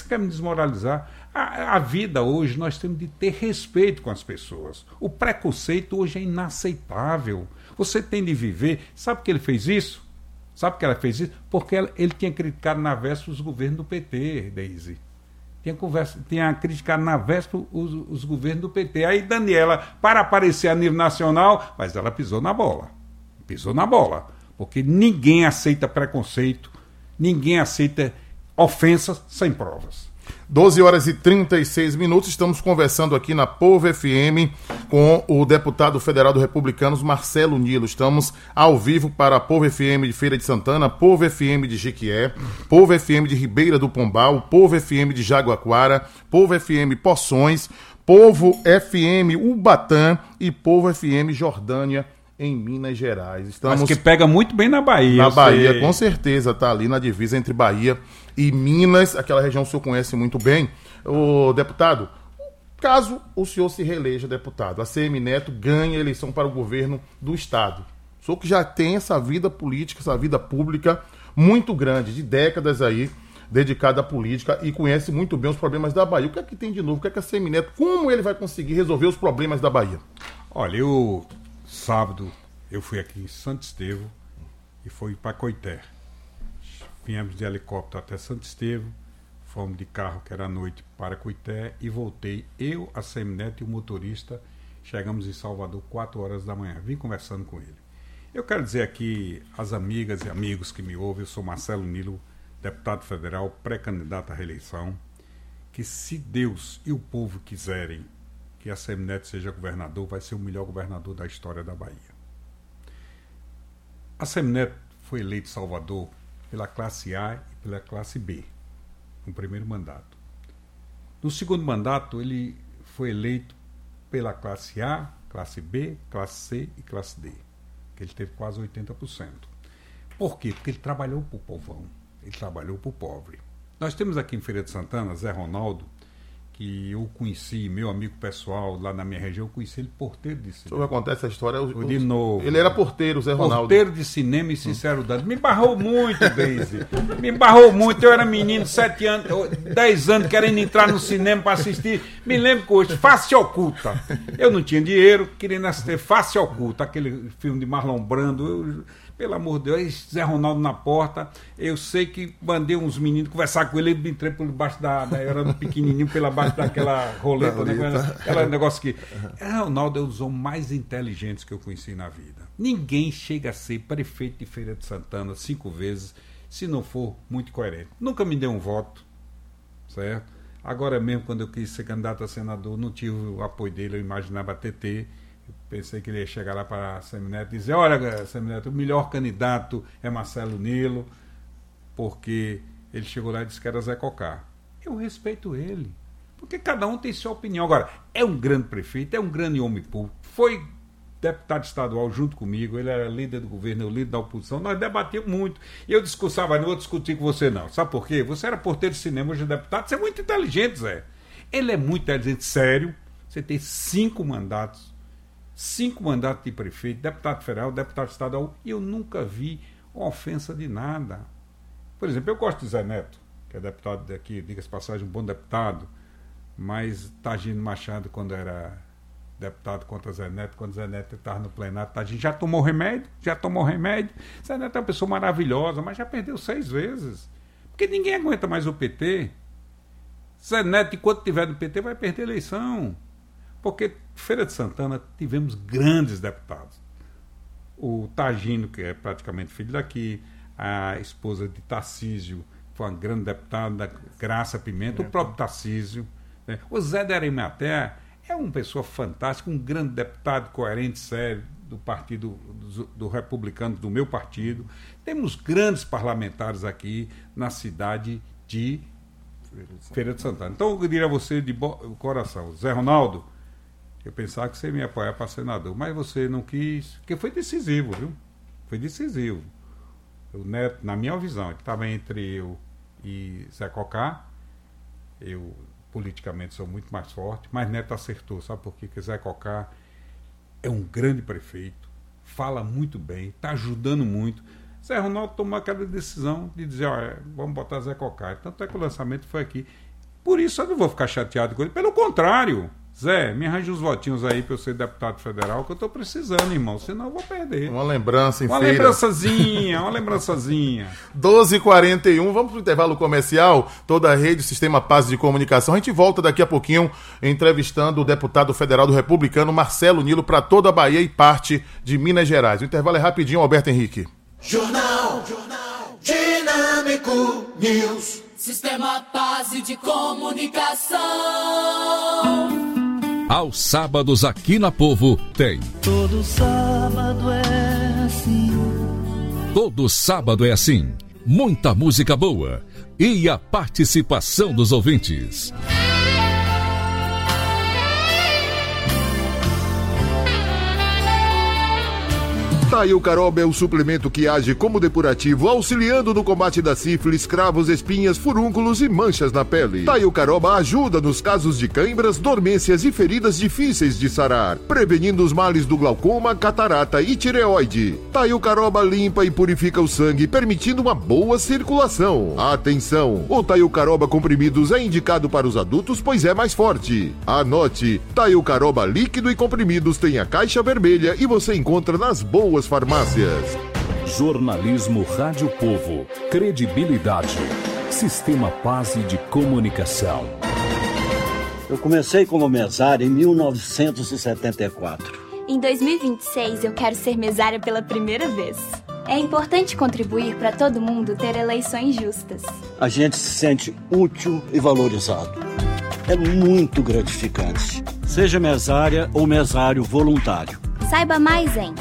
você quer me desmoralizar? A vida hoje, nós temos de ter respeito com as pessoas. O preconceito hoje é inaceitável. Você tem de viver. Sabe por que ele fez isso? Sabe por que ela fez isso? Porque ele tinha criticado na véspera os governos do PT, Deise. Tinha criticado na véspera os governos do PT. Aí Daniela, para aparecer a nível nacional, mas ela pisou na bola. Pisou na bola. Porque ninguém aceita preconceito, ninguém aceita ofensas sem provas. 12h36, estamos conversando aqui na Povo FM com o deputado federal do Republicanos, Marcelo Nilo. Estamos ao vivo para a Povo FM de Feira de Santana, Povo FM de Jequié, Povo FM de Ribeira do Pombal, Povo FM de Jaguaquara, Povo FM Poções, Povo FM Ubatã e Povo FM Jordânia, em Minas Gerais. Mas que pega muito bem na Bahia. Na Bahia, com certeza, está ali na divisa entre Bahia e Minas, aquela região o senhor conhece muito bem. O deputado, caso o senhor se reeleja deputado, a ACM Neto ganha a eleição para o governo do estado. O senhor que já tem essa vida política, essa vida pública muito grande, de décadas aí, dedicada à política e conhece muito bem os problemas da Bahia. O que é que tem de novo? O que é que a ACM Neto, como ele vai conseguir resolver os problemas da Bahia? Olha, sábado eu fui aqui em Santo Estevão e fui para Coité. Viemos de helicóptero até Santo Estevão, fomos de carro, que era à noite, para Coité e voltei. Eu, a Semineto e o motorista chegamos em Salvador 4 horas da manhã. Vim conversando com ele. Eu quero dizer aqui às amigas e amigos que me ouvem, eu sou Marcelo Nilo, deputado federal, pré-candidato à reeleição, que se Deus e o povo quiserem que a Semineto seja governador, vai ser o melhor governador da história da Bahia. A Semineto foi eleito em Salvador pela classe A e pela classe B, no primeiro mandato. No segundo mandato, ele foi eleito pela classe A, classe B, classe C e classe D, que ele teve quase 80%. Por quê? Porque ele trabalhou para o povão, ele trabalhou para o pobre. Nós temos aqui em Feira de Santana, Zé Ronaldo, que eu conheci, meu amigo pessoal lá na minha região, eu conheci ele porteiro de cinema. Sobre acontece essa história, de novo. Ele era porteiro, Zé Ronaldo. Porteiro de cinema e sincero dado. Me barrou muito, Deise. Me barrou muito. Eu era menino, 7 anos, 10 anos, querendo entrar no cinema para assistir. Me lembro que hoje, Face Oculta. Eu não tinha dinheiro, querendo assistir Face Oculta, aquele filme de Marlon Brando. Pelo amor de Deus, Zé Ronaldo na porta. Eu sei que mandei uns meninos conversar com ele, eu entrei por baixo eu era pequenininho, pela baixo daquela roleta, aquele negócio que... Ronaldo é um dos homens mais inteligentes que eu conheci na vida. Ninguém chega a ser prefeito de Feira de Santana 5 vezes, se não for muito coerente. Nunca me deu um voto, certo? Agora mesmo, quando eu quis ser candidato a senador, não tive o apoio dele, eu imaginava TT. Pensei que ele ia chegar lá para a Semineto e dizer: olha, Semineto, o melhor candidato é Marcelo Nilo, porque ele chegou lá e disse que era Zé Cocá. Eu respeito ele, porque cada um tem sua opinião. Agora, é um grande prefeito, é um grande homem público, foi deputado estadual junto comigo, ele era líder do governo, eu líder da oposição, nós debatíamos muito. E eu discursava, não vou discutir com você não. Sabe por quê? Você era porteiro de cinema, hoje é deputado, você é muito inteligente, Zé. Ele é muito inteligente, sério. Você tem 5 mandatos de prefeito, deputado federal, deputado estadual, e eu nunca vi uma ofensa de nada. Por exemplo, eu gosto de Zé Neto, que é deputado daqui, diga-se passagem, um bom deputado, mas Tagino Machado, quando era deputado contra Zé Neto, quando Zé Neto estava no plenário, Tagino já tomou remédio. Zé Neto é uma pessoa maravilhosa, mas já perdeu 6 vezes, porque ninguém aguenta mais o PT. Zé Neto, enquanto estiver no PT, vai perder a eleição. Porque Feira de Santana tivemos grandes deputados. O Tagino, que é praticamente filho daqui, a esposa de Tarcísio, foi uma grande deputada, Graça Pimenta, o próprio Tarcísio. Né? O Zé de Arimatea é uma pessoa fantástica, um grande deputado coerente, sério, do partido do republicano, do meu partido. Temos grandes parlamentares aqui na cidade de Feira de Santana. Então eu diria a você de coração, Zé Ronaldo, eu pensava que você ia me apoiar para senador, mas você não quis, porque foi decisivo, viu? Foi decisivo. O Neto, na minha visão, ele estava entre eu e Zé Cocá. Eu, politicamente, sou muito mais forte, mas Neto acertou, sabe por quê? Porque Zé Cocá é um grande prefeito, fala muito bem, está ajudando muito. Zé Ronaldo tomou aquela decisão de dizer: olha, vamos botar Zé Cocá. Tanto é que o lançamento foi aqui. Por isso eu não vou ficar chateado com ele. Pelo contrário, Zé, me arranja uns votinhos aí pra eu ser deputado federal, que eu tô precisando, irmão, senão eu vou perder. Uma lembrança em Uma feira. Uma lembrançazinha. 12h41, vamos pro intervalo comercial. Toda a rede, Sistema Paz de Comunicação. A gente volta daqui a pouquinho entrevistando o deputado federal do Republicano, Marcelo Nilo, para toda a Bahia e parte de Minas Gerais. O intervalo é rapidinho, Alberto Henrique. Jornal Dinâmico News. Sistema Paz de Comunicação. Aos sábados aqui na Povo tem. Todo sábado é assim. Todo sábado é assim. Muita música boa e a participação dos ouvintes. Taio Caroba é o suplemento que age como depurativo, auxiliando no combate da sífilis, cravos, espinhas, furúnculos e manchas na pele. Taio Caroba ajuda nos casos de cãibras, dormências e feridas difíceis de sarar, prevenindo os males do glaucoma, catarata e tireoide. Taio Caroba limpa e purifica o sangue, permitindo uma boa circulação. Atenção! O Taio Caroba comprimidos é indicado para os adultos, pois é mais forte. Anote! Taio Caroba líquido e comprimidos tem a caixa vermelha e você encontra nas boas farmácias. Jornalismo Rádio Povo. Credibilidade. Sistema Paz de Comunicação. Eu comecei como mesário em 1974. Em 2026 eu quero ser mesária pela primeira vez. É importante contribuir para todo mundo ter eleições justas. A gente se sente útil e valorizado. É muito gratificante. Seja mesária ou mesário voluntário. Saiba mais em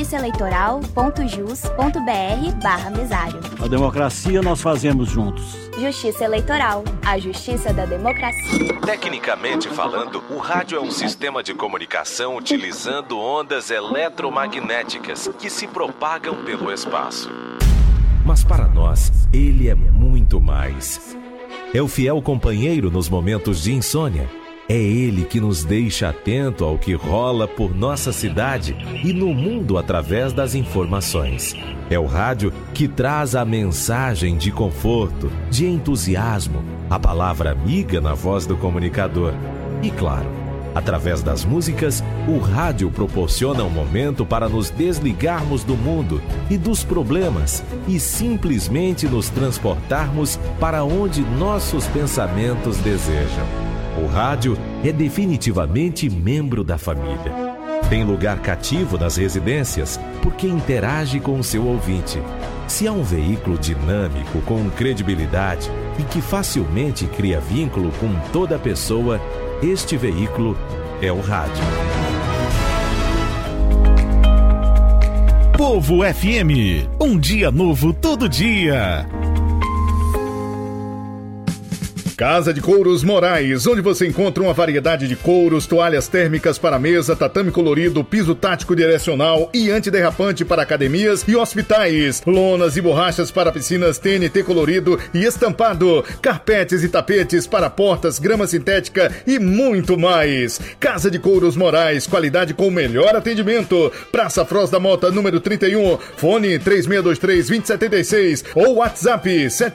justiçaeleitoral.jus.br/mesário. A democracia nós fazemos juntos. Justiça Eleitoral, a justiça da democracia. Tecnicamente falando, o rádio é um sistema de comunicação utilizando ondas eletromagnéticas que se propagam pelo espaço. Mas para nós, ele é muito mais. É o fiel companheiro nos momentos de insônia. É ele que nos deixa atento ao que rola por nossa cidade e no mundo através das informações. É o rádio que traz a mensagem de conforto, de entusiasmo, a palavra amiga na voz do comunicador. E claro, através das músicas, o rádio proporciona um momento para nos desligarmos do mundo e dos problemas e simplesmente nos transportarmos para onde nossos pensamentos desejam. O rádio é definitivamente membro da família. Tem lugar cativo nas residências porque interage com o seu ouvinte. Se há um veículo dinâmico, com credibilidade e que facilmente cria vínculo com toda pessoa, este veículo é o rádio. Povo FM, um dia novo todo dia. Casa de Couros Moraes, onde você encontra uma variedade de couros, toalhas térmicas para mesa, tatame colorido, piso tático direcional e antiderrapante para academias e hospitais, lonas e borrachas para piscinas TNT colorido e estampado, carpetes e tapetes para portas, grama sintética e muito mais. Casa de Couros Moraes, qualidade com o melhor atendimento. Praça Froz da Mota, número 31, fone 3623-2076 ou WhatsApp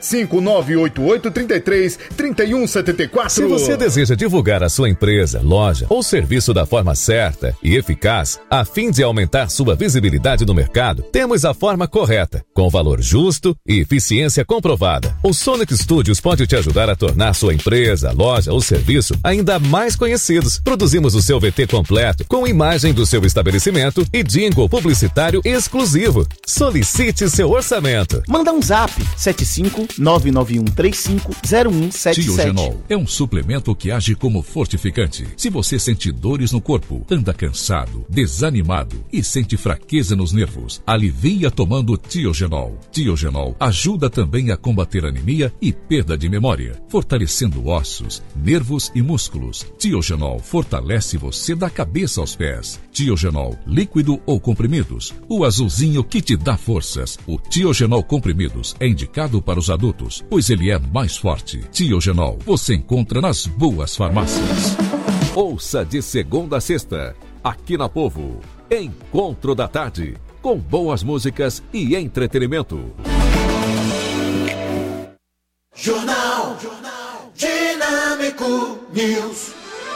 75988333174. Se você deseja divulgar a sua empresa, loja ou serviço da forma certa e eficaz, a fim de aumentar sua visibilidade no mercado, temos a forma correta, com valor justo e eficiência comprovada. O Sonic Studios pode te ajudar a tornar sua empresa, loja ou serviço ainda mais conhecidos. Produzimos o seu VT completo, com imagem do seu estabelecimento e jingle publicitário exclusivo. Solicite seu orçamento. Manda um zap, 75991350177. Tiogenol é um suplemento que age como fortificante. Se você sente dores no corpo, anda cansado, desanimado e sente fraqueza nos nervos, alivia tomando Tiogenol. Tiogenol ajuda também a combater anemia e perda de memória, fortalecendo ossos, nervos e músculos. Tiogenol fortalece você da cabeça aos pés. Tiogenol, líquido ou comprimidos, o azulzinho que te dá forças. O Tiogenol comprimidos é indicado para os adultos, pois ele é mais forte. Tiogenol você encontra nas boas farmácias. Ouça de segunda a sexta, aqui na Povo, Encontro da Tarde, com boas músicas e entretenimento. Jornal Dinâmico. Dinâmico News.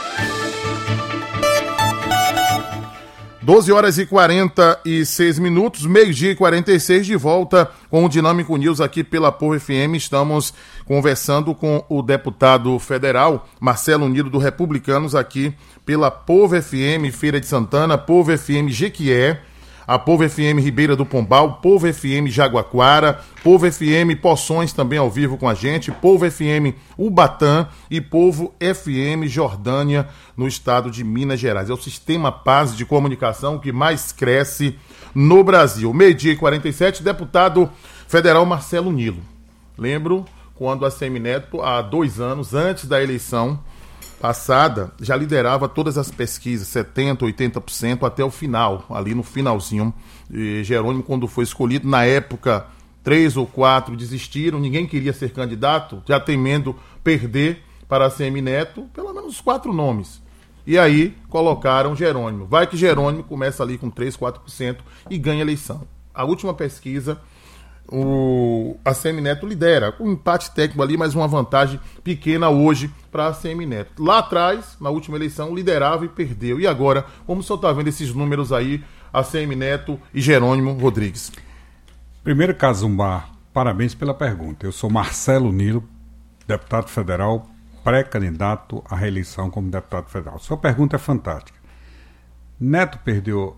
12 horas e 46 minutos, meio-dia e 46, de volta com o Dinâmico News aqui pela Povo FM. Estamos conversando com o deputado federal Marcelo Nilo, do Republicanos, aqui pela Povo FM Feira de Santana, Povo FM Jequié, a Povo FM Ribeira do Pombal, Povo FM Jaguaquara, Povo FM Poções também ao vivo com a gente, Povo FM Ubatã e Povo FM Jordânia, no estado de Minas Gerais. É o sistema Paz de comunicação que mais cresce no Brasil. Meio-dia e 47, deputado federal Marcelo Nilo. Lembro quando a Semineto, há 2 anos, antes da eleição passada, já liderava todas as pesquisas, 70%, 80% até o final, ali no finalzinho. E Jerônimo, quando foi escolhido, na época, 3 ou 4 desistiram, ninguém queria ser candidato, já temendo perder para a Semineto, pelo menos 4 nomes. E aí colocaram Jerônimo. Vai que Jerônimo começa ali com 3, 4% e ganha a eleição. A última pesquisa, a Semineto lidera, com um empate técnico ali, mas uma vantagem pequena hoje para a Semineto. Lá atrás, na última eleição, liderava e perdeu. E agora, como o senhor está vendo esses números aí, a Semineto e Jerônimo Rodrigues? Primeiro, Casumbar, parabéns pela pergunta. Eu sou Marcelo Nilo, deputado federal, pré-candidato à reeleição como deputado federal. Sua pergunta é fantástica. Neto perdeu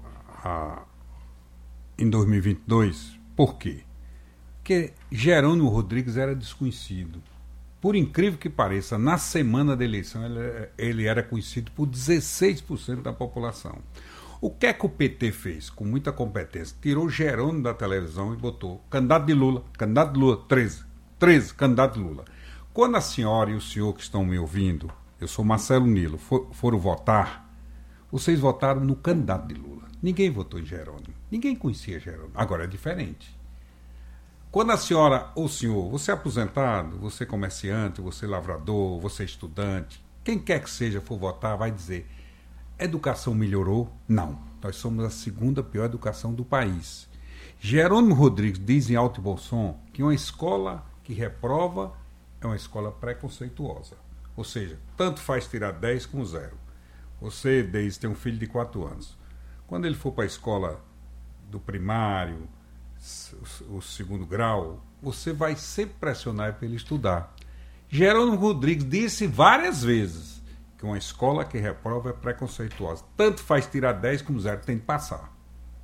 em 2022, por quê? Porque Jerônimo Rodrigues era desconhecido. Por incrível que pareça, na semana da eleição ele era conhecido por 16% da população. O que é que o PT fez? Com muita competência, tirou Jerônimo da televisão e botou candidato de Lula, 13, candidato de Lula. Quando a senhora e o senhor que estão me ouvindo, eu sou Marcelo Nilo, foram votar, vocês votaram no candidato de Lula. Ninguém votou em Jerônimo. Ninguém conhecia Jerônimo. Agora é diferente. Quando a senhora ou o senhor, você é aposentado, você é comerciante, você é lavrador, você é estudante, quem quer que seja for votar, vai dizer: educação melhorou? Não. Nós somos a 2ª pior educação do país. Jerônimo Rodrigues diz em alto e bom som que uma escola que reprova é uma escola preconceituosa. Ou seja, tanto faz tirar 10 como 0. Você, Deise, tem um filho de 4 anos. Quando ele for para a escola do primário, o 2º grau, você vai sempre pressionar para ele estudar. Jerônimo Rodrigues disse várias vezes que uma escola que reprova é preconceituosa. Tanto faz tirar 10 como 0, tem que passar.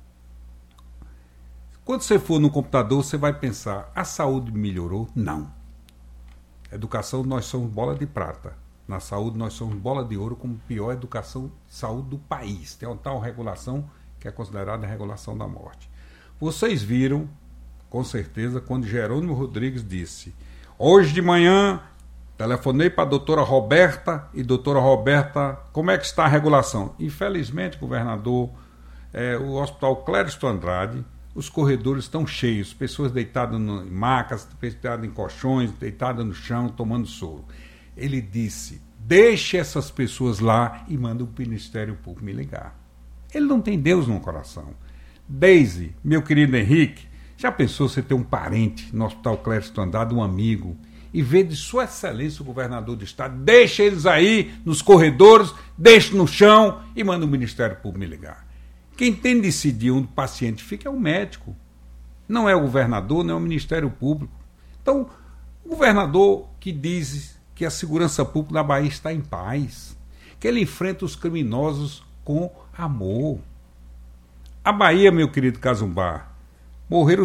Quando você for no computador, você vai pensar: a saúde melhorou? Não. Educação, nós somos bola de prata. Na saúde, nós somos bola de ouro como pior educação de saúde do país. Tem uma tal regulação que é considerada a regulação da morte. Vocês viram, com certeza, quando Jerônimo Rodrigues disse: hoje de manhã, telefonei para a doutora Roberta, e doutora Roberta, como é que está a regulação? Infelizmente, governador, o Hospital Clériston Andrade, os corredores estão cheios, pessoas deitadas em macas, deitadas em colchões, deitadas no chão, tomando soro. Ele disse: deixe essas pessoas lá e manda o Ministério Público me ligar. Ele não tem Deus no coração. Deise, meu querido Henrique, já pensou você ter um parente no Hospital Clériston Andrade, um amigo, e ver de sua excelência o governador do estado? Deixa eles aí nos corredores, deixa no chão e manda o Ministério Público me ligar. Quem tem de decidir onde o paciente fica é o médico. Não é o governador, não é o Ministério Público. Então, o governador que diz que a segurança pública da Bahia está em paz, que ele enfrenta os criminosos com amor. A Bahia, meu querido Casumbar, morreram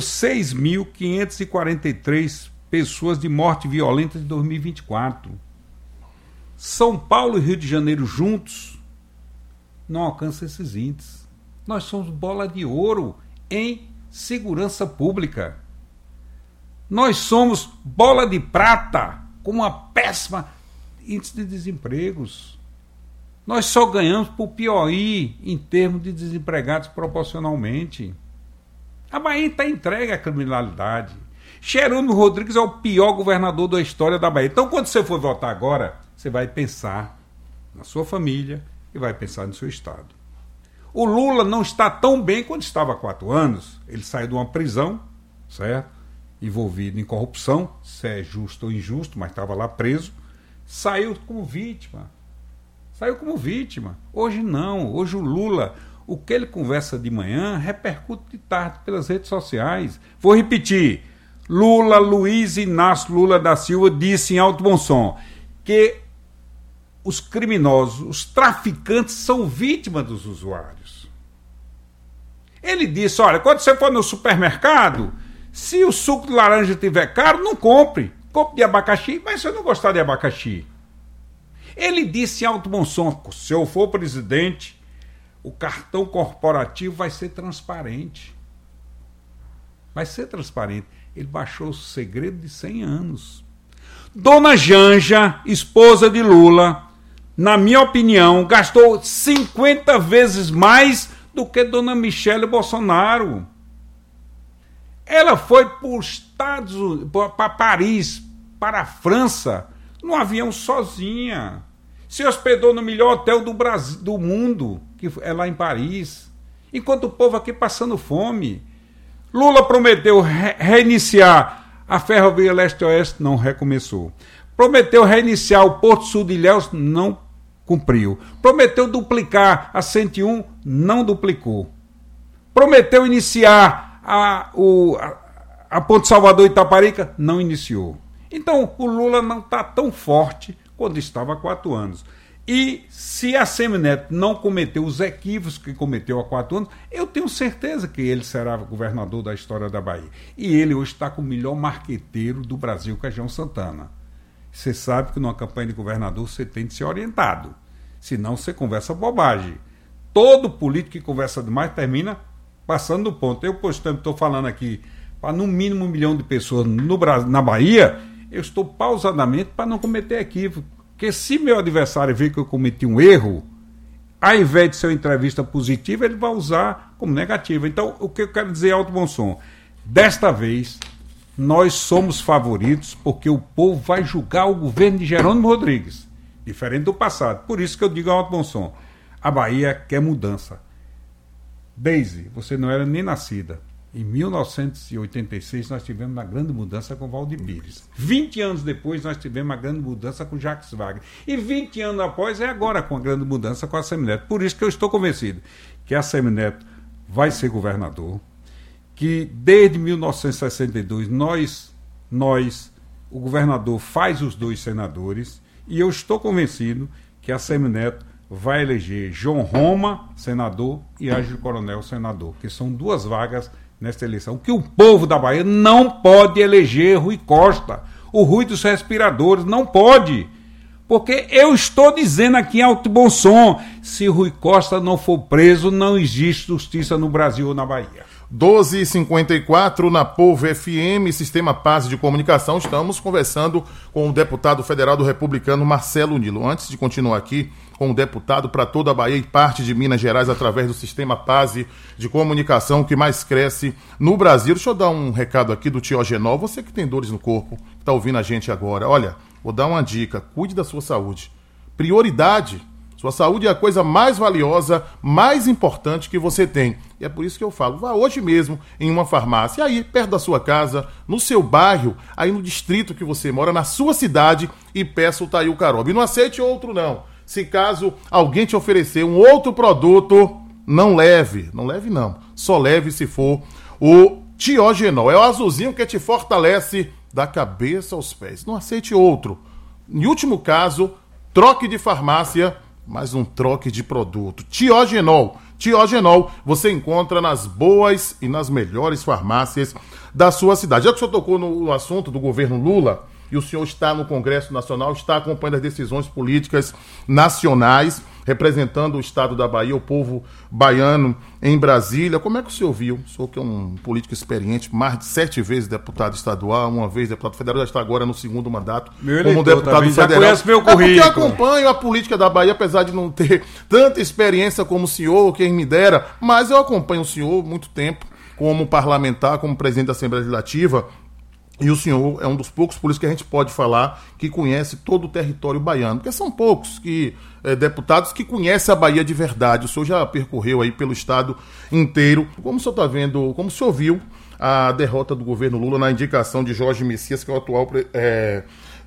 6.543 pessoas de morte violenta de 2024. São Paulo e Rio de Janeiro juntos não alcançam esses índices. Nós somos bola de ouro em segurança pública. Nós somos bola de prata com uma péssima índice de desempregos. Nós só ganhamos por POI em termos de desempregados proporcionalmente. A Bahia está entregue à criminalidade. Jerônimo Rodrigues é o pior governador da história da Bahia. Então, quando você for votar agora, você vai pensar na sua família e vai pensar no seu estado. O Lula não está tão bem quanto estava há 4 anos. Ele saiu de uma prisão, certo? Envolvido em corrupção, se é justo ou injusto, mas estava lá preso. saiu como vítima. Hoje não. Hoje o Lula, o que ele conversa de manhã, repercute de tarde pelas redes sociais. Vou repetir. Luiz Inácio Lula da Silva disse em alto bom som que os criminosos, os traficantes são vítimas dos usuários. Ele disse, olha, quando você for no supermercado, se o suco de laranja estiver caro, não compre. Compre de abacaxi, mas se eu não gostar de abacaxi. Ele disse em alto bom som, se eu for presidente, o cartão corporativo vai ser transparente. Ele baixou o segredo de 100 anos. Dona Janja, esposa de Lula, na minha opinião, gastou 50 vezes mais do que Dona Michele Bolsonaro. Ela foi para Paris, para a França, num avião sozinha. Se hospedou no melhor hotel do Brasil, do mundo, que é lá em Paris. Enquanto o povo aqui passando fome. Lula prometeu reiniciar a Ferrovia Leste-Oeste, não recomeçou. Prometeu reiniciar o Porto Sul de Ilhéus, não cumpriu. Prometeu duplicar a 101, não duplicou. Prometeu iniciar a Ponte Salvador Itaparica, não iniciou. Então, o Lula não está tão forte quando estava há 4 anos. E se a Semineto não cometeu os equívocos que cometeu há 4 anos, eu tenho certeza que ele será governador da história da Bahia. E ele hoje está com o melhor marqueteiro do Brasil, que é João Santana. Você sabe que numa campanha de governador você tem de ser orientado. Senão você conversa bobagem. Todo político que conversa demais termina passando do ponto. Eu, por exemplo, estou falando aqui para no mínimo 1 milhão de pessoas no Brasil, na Bahia, eu estou pausadamente para não cometer equívoco. Porque se meu adversário vê que eu cometi um erro, ao invés de ser uma entrevista positiva, ele vai usar como negativa. Então, o que eu quero dizer é alto bom som. Desta vez, nós somos favoritos porque o povo vai julgar o governo de Jerônimo Rodrigues, diferente do passado. Por isso que eu digo alto bom som. A Bahia quer mudança. Deise, você não era nem nascida. Em 1986, nós tivemos uma grande mudança com Valdir Pires. 20 anos depois, nós tivemos uma grande mudança com Jacques Wagner. E 20 anos após, é agora com a grande mudança com a Semineto. Por isso que eu estou convencido que a Semineto vai ser governador, que desde 1962, o governador faz os 2 senadores, e eu estou convencido que a Semineto vai eleger João Roma, senador, e Ângelo Coronel, senador, que são 2 vagas nesta eleição, que o povo da Bahia não pode eleger Rui Costa, o Rui dos respiradores, não pode, porque eu estou dizendo aqui em alto bom som, se Rui Costa não for preso, não existe justiça no Brasil ou na Bahia. 12h54 na Povo FM, Sistema Paz de Comunicação. Estamos conversando com o deputado federal do Republicano, Marcelo Nilo. Antes de continuar aqui com o deputado para toda a Bahia e parte de Minas Gerais através do Sistema Paz de Comunicação que mais cresce no Brasil. Deixa eu dar um recado aqui do Tiogenol. Você que tem dores no corpo, que está ouvindo a gente agora. Olha, vou dar uma dica. Cuide da sua saúde. Prioridade. Sua saúde é a coisa mais valiosa, mais importante que você tem. E é por isso que eu falo, vá hoje mesmo em uma farmácia, aí perto da sua casa, no seu bairro, aí no distrito que você mora, na sua cidade, e peça o Tail Carob. E não aceite outro não. Se caso alguém te oferecer um outro produto, não leve. Não leve não. Só leve se for o Tiogenol. É o azulzinho que te fortalece da cabeça aos pés. Não aceite outro. Em último caso, troque de farmácia, mas um troque de produto. Tiogenol. Tiogenol você encontra nas boas e nas melhores farmácias da sua cidade. Já que o senhor tocou no assunto do governo Lula, e o senhor está no Congresso Nacional, está acompanhando as decisões políticas nacionais, representando o estado da Bahia, o povo baiano em Brasília. Como é que o senhor viu? O senhor que é um político experiente, mais de 7 vezes deputado estadual, 1 vez deputado federal, já está agora no 2º mandato como deputado federal. Já conhece meu currículo. É porque eu acompanho a política da Bahia, apesar de não ter tanta experiência como o senhor, quem me dera, mas eu acompanho o senhor há muito tempo como parlamentar, como presidente da Assembleia Legislativa. E o senhor é um dos poucos políticos que a gente pode falar que conhece todo o território baiano, porque são poucos deputados que conhecem a Bahia de verdade. O senhor já percorreu aí pelo estado inteiro. Como o senhor está vendo, como o senhor viu a derrota do governo Lula na indicação de Jorge Messias, que é o atual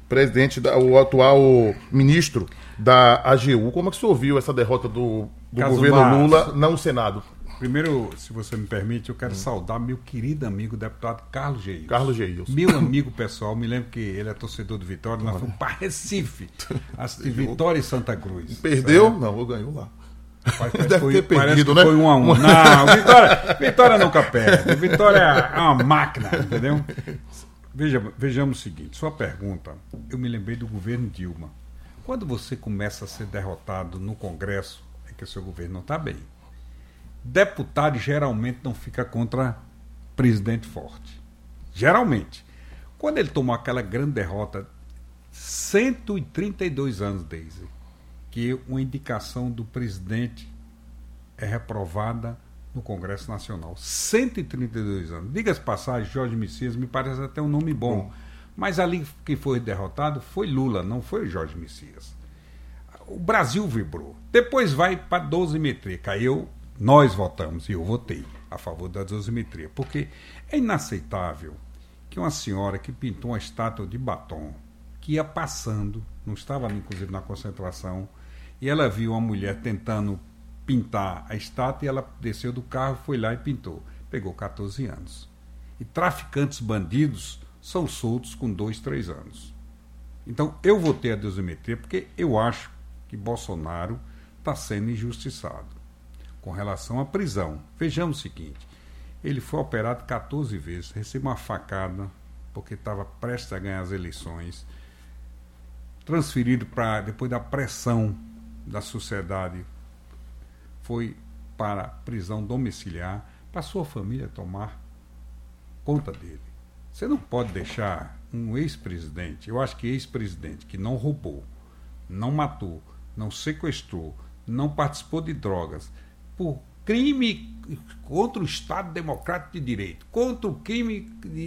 o atual ministro da AGU. Como é que o senhor viu essa derrota do governo Lula no Senado? Primeiro, se você me permite, eu quero saudar meu querido amigo, deputado Carlos Geilson. Carlos Geilson. Meu amigo pessoal, me lembro que ele é torcedor do Vitória, nós fomos para Recife, assistir Vitória e Santa Cruz. Perdeu? Certo? Não, ganhou lá. Parece que foi 1-1. Não, Vitória nunca perde. Vitória é uma máquina, entendeu? Vejamos o seguinte, sua pergunta, eu me lembrei do governo Dilma. Quando você começa a ser derrotado no Congresso, é que o seu governo não está bem. Deputado geralmente não fica contra presidente forte. Geralmente. Quando ele tomou aquela grande derrota, 132 anos, Deise, que uma indicação do presidente é reprovada no Congresso Nacional. 132 anos. Diga-se passagem, Jorge Messias me parece até um nome bom. Mas ali quem foi derrotado foi Lula, não foi Jorge Messias. O Brasil vibrou. Depois vai para a dosimetria. Nós votamos, e eu votei a favor da dosimetria, porque é inaceitável que uma senhora que pintou uma estátua de batom, que ia passando, não estava inclusive na concentração, e ela viu uma mulher tentando pintar a estátua, e ela desceu do carro, foi lá e pintou. Pegou 14 anos. E traficantes bandidos são soltos com 2, 3 anos. Então, eu votei a dosimetria porque eu acho que Bolsonaro está sendo injustiçado. Com relação à prisão, vejamos o seguinte, ele foi operado 14 vezes, recebeu uma facada porque estava prestes a ganhar as eleições, transferido para, depois da pressão da sociedade, foi para prisão domiciliar, para sua família tomar conta dele. Você não pode deixar um ex-presidente, eu acho que ex-presidente que não roubou, não matou, não sequestrou, não participou de drogas, por crime contra o Estado Democrático de Direito, contra o crime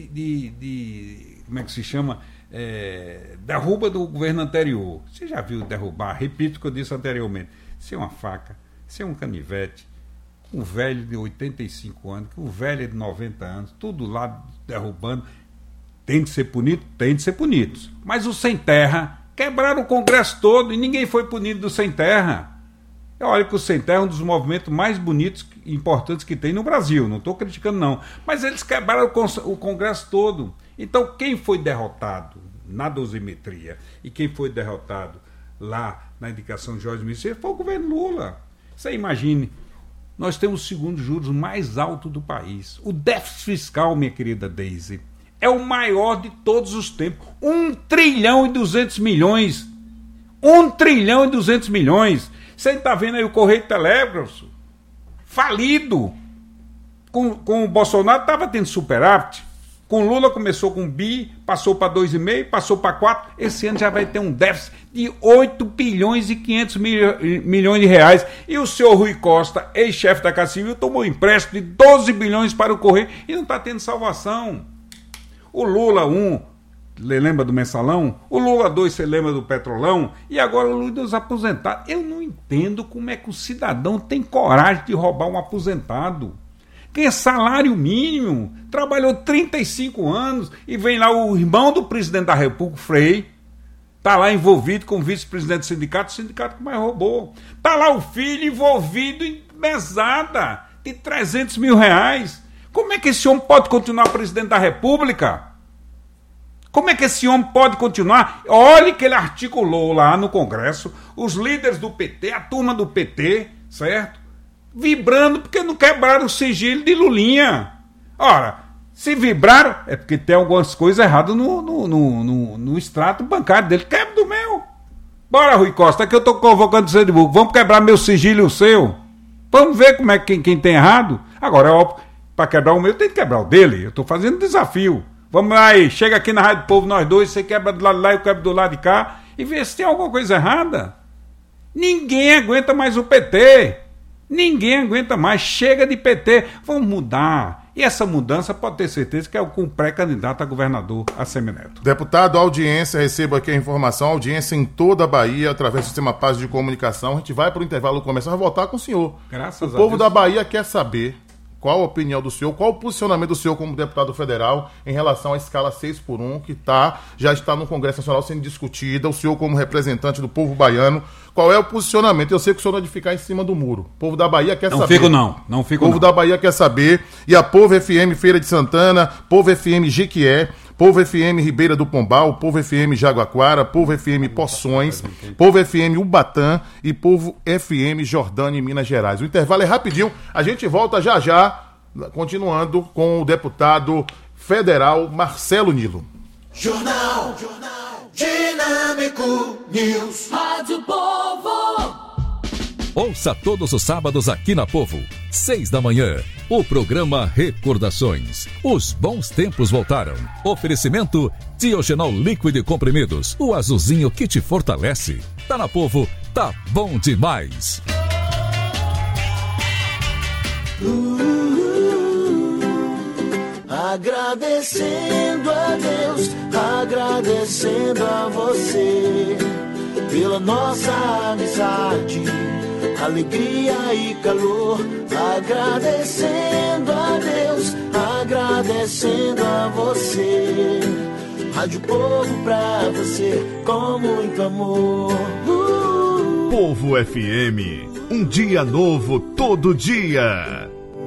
de como é que se chama? Derruba do governo anterior. Você já viu derrubar? Repito o que eu disse anteriormente. Se é uma faca, se é um canivete, um velho de 85 anos, um velho de 90 anos, tudo lá derrubando, tem de ser punido? Tem de ser punidos. Mas os sem terra quebraram o Congresso todo e ninguém foi punido do sem terra. Olha que o Sem Terra é um dos movimentos mais bonitos e importantes que tem no Brasil. Não estou criticando, não. Mas eles quebraram o Congresso todo. Então, quem foi derrotado na dosimetria e quem foi derrotado lá na indicação de Jorge Messias foi o governo Lula. Você imagine, nós temos o segundo juros mais alto do país. O déficit fiscal, minha querida Deise, é o maior de todos os tempos. 1,2 trilhão. 1,2 trilhão. Você está vendo aí o Correio Telégrafo falido. Com o Bolsonaro estava tendo superávit. Com Lula começou com bi, passou para 2,5, passou para 4. Esse ano já vai ter um déficit de 8 bilhões e 500 milhões de reais. E o senhor Rui Costa, ex-chefe da Casa Civil, tomou empréstimo de 12 bilhões para o Correio e não está tendo salvação. O Lula 1... lembra do mensalão? O Lula 2, você lembra do petrolão? E agora o Lula dos aposentados. Eu não entendo como é que o cidadão tem coragem de roubar um aposentado. Ganha salário mínimo, trabalhou 35 anos e vem lá o irmão do presidente da República, Frei, está lá envolvido com o vice-presidente do sindicato, o sindicato que mais roubou. Está lá o filho envolvido em mesada de 300 mil reais. Como é que esse homem pode continuar presidente da República? Como é que esse homem pode continuar? Olhe que ele articulou lá no Congresso os líderes do PT, a turma do PT, certo? Vibrando porque não quebraram o sigilo de Lulinha. Ora, se vibraram, é porque tem algumas coisas erradas no extrato bancário dele. Quebra do meu. Bora, Rui Costa, que eu estou convocando você de burro. Vamos quebrar meu sigilo e o seu. Vamos ver como é que quem tem errado. Agora, é óbvio, para quebrar o meu, tem que quebrar o dele. Eu estou fazendo desafio. Vamos lá aí, chega aqui na Rádio Povo, nós dois, você quebra do lado de lá e eu quebro do lado de cá, e vê se tem alguma coisa errada. Ninguém aguenta mais o PT. Ninguém aguenta mais. Chega de PT. Vamos mudar. E essa mudança pode ter certeza que é com o pré-candidato a governador, Assemineto. Deputado, audiência, receba aqui a informação, audiência em toda a Bahia, através do Sistema Paz de Comunicação. A gente vai para o intervalo comercial, vai voltar com o senhor. Graças a Deus. O povo da Bahia quer saber Qual a opinião do senhor, qual o posicionamento do senhor como deputado federal em relação à escala 6x1, que já está no Congresso Nacional sendo discutida, o senhor como representante do povo baiano, qual é o posicionamento? Eu sei que o senhor não é de ficar em cima do muro. O povo da Bahia quer saber. Não fico O povo da Bahia quer saber, e a Povo FM Feira de Santana, Povo FM Jequié, Povo FM Ribeira do Pombal, Povo FM Jaguaquara, Povo FM Poções, Povo FM Ubatã e Povo FM Jordânia em Minas Gerais. O intervalo é rapidinho, a gente volta já, continuando com o deputado federal Marcelo Nilo. Jornal Dinâmico News. Rádio Povo. Ouça todos os sábados aqui na Povo, 6 da manhã, o programa Recordações. Os bons tempos voltaram. Oferecimento Tiogenol líquido e comprimidos, o azulzinho que te fortalece. Tá na Povo, tá bom demais. Agradecendo a Deus, agradecendo a você pela nossa amizade, alegria e calor. Agradecendo a Deus, agradecendo a você. Rádio Povo pra você com muito amor. Povo FM, um dia novo todo dia.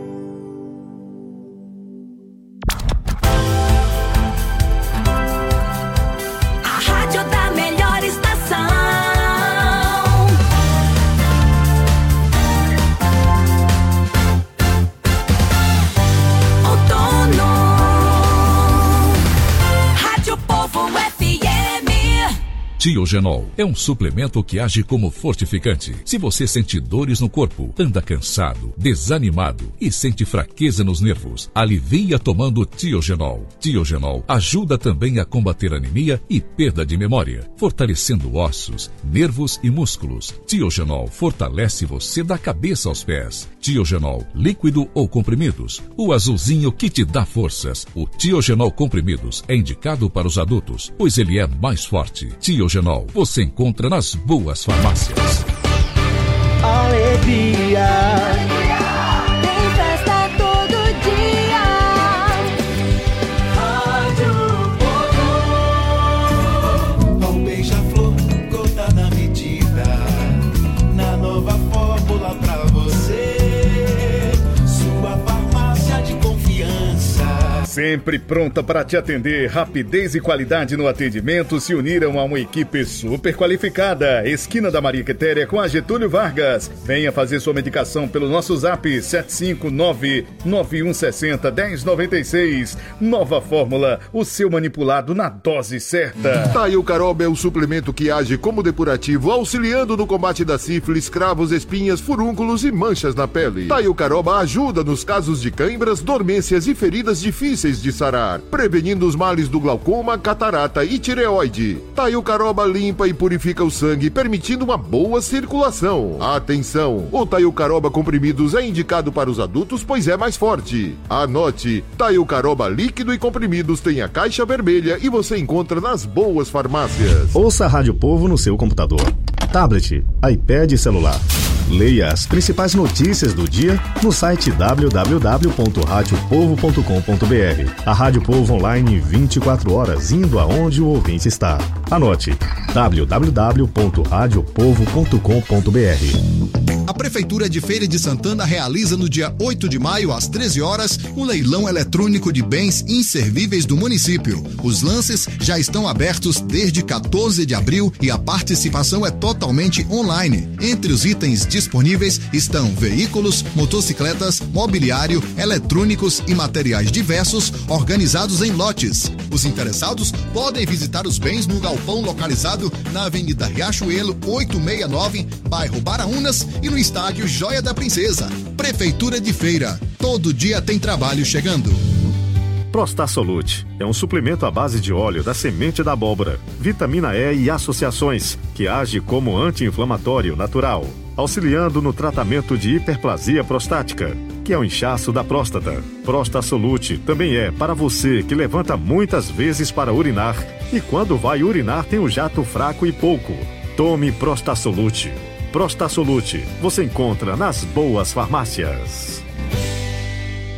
Tiogenol é um suplemento que age como fortificante. Se você sente dores no corpo, anda cansado, desanimado e sente fraqueza nos nervos, alivia tomando Tiogenol. Tiogenol ajuda também a combater anemia e perda de memória, fortalecendo ossos, nervos e músculos. Tiogenol fortalece você da cabeça aos pés. Tiogenol, líquido ou comprimidos, o azulzinho que te dá forças. O Tiogenol comprimidos é indicado para os adultos, pois ele é mais forte. Tiogenol você encontra nas boas farmácias. Alegria, tem festa todo dia. Rádio Povo. Um beija-flor, gota na medida, na nova fórmula pra você. Sua farmácia de confiança. Sempre pronta para te atender, rapidez e qualidade no atendimento se uniram a uma equipe super qualificada. Esquina da Maria Quitéria com a Getúlio Vargas. Venha fazer sua medicação pelo nosso zap 759-9160-1096. Nova fórmula, o seu manipulado na dose certa. Taio Caroba é o suplemento que age como depurativo, auxiliando no combate da sífilis, cravos, espinhas, furúnculos e manchas na pele. Taio Caroba ajuda nos casos de cãibras, dormências e feridas difíceis de sarar, prevenindo os males do glaucoma, catarata e tireoide. Taio Caroba limpa e purifica o sangue, permitindo uma boa circulação. Atenção! O Taio Caroba comprimidos é indicado para os adultos, pois é mais forte. Anote: Taio Caroba líquido e comprimidos tem a caixa vermelha e você encontra nas boas farmácias. Ouça a Rádio Povo no seu computador, tablet, iPad e celular. Leia as principais notícias do dia no site www.radiopovo.com.br. A Rádio Povo online 24 horas, indo aonde o ouvinte está. Anote: www.radiopovo.com.br. A Prefeitura de Feira de Santana realiza no dia 8 de maio, às 13 horas, o leilão eletrônico de bens inservíveis do município. Os lances já estão abertos desde 14 de abril e a participação é totalmente online. Entre os itens disponíveis estão veículos, motocicletas, mobiliário, eletrônicos e materiais diversos organizados em lotes. Os interessados podem visitar os bens no galpão localizado na Avenida Riachuelo 869, bairro Baraunas, e no estádio Joia da Princesa. Prefeitura de Feira. Todo dia tem trabalho chegando. Prostasolute é um suplemento à base de óleo da semente da abóbora, vitamina E e associações, que age como anti-inflamatório natural, auxiliando no tratamento de hiperplasia prostática, que é o inchaço da próstata. Prostasolute também é para você que levanta muitas vezes para urinar e quando vai urinar tem um jato fraco e pouco. Tome Prostasolute. Prostasolute você encontra nas boas farmácias.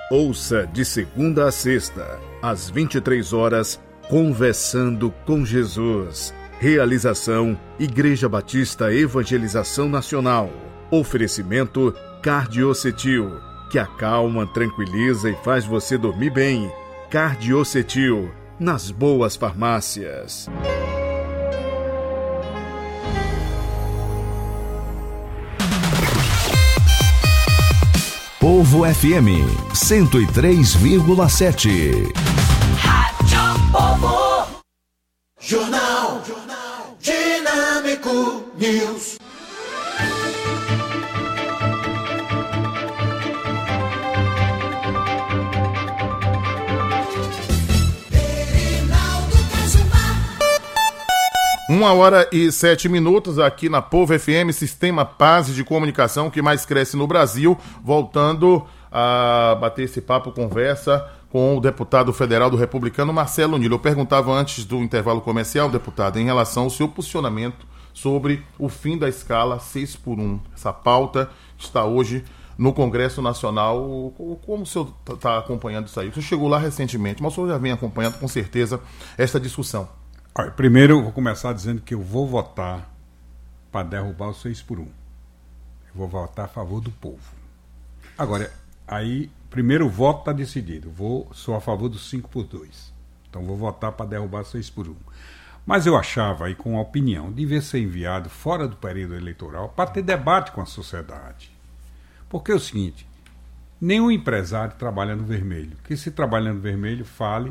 Ouça de segunda a sexta, às 23 horas, Conversando com Jesus. Realização Igreja Batista Evangelização Nacional. Oferecimento Cardiocetil, que acalma, tranquiliza e faz você dormir bem. Cardiocetil, nas boas farmácias. Povo FM 103,7. Rádio Povo. Jornal Dinâmico News. Uma hora e 7 minutos aqui na Povo FM, Sistema Paz de Comunicação que mais cresce no Brasil, voltando a bater esse papo, conversa com o deputado federal do Republicano, Marcelo Nilo. Eu perguntava antes do intervalo comercial, deputado, em relação ao seu posicionamento sobre o fim da escala 6x1. Essa pauta está hoje no Congresso Nacional. Como o senhor está acompanhando isso aí? O senhor chegou lá recentemente, mas o senhor já vem acompanhando com certeza esta discussão. Olha, primeiro eu vou começar dizendo que eu vou votar para derrubar o 6x1. Eu vou votar a favor do povo. Agora, aí, primeiro o voto está decidido. Sou a favor do 5x2. Então vou votar para derrubar 6x1. Mas eu achava, aí com a opinião, devia ser enviado fora do período eleitoral para ter debate com a sociedade. Porque é o seguinte, nenhum empresário trabalha no vermelho. Que se trabalha no vermelho, fale.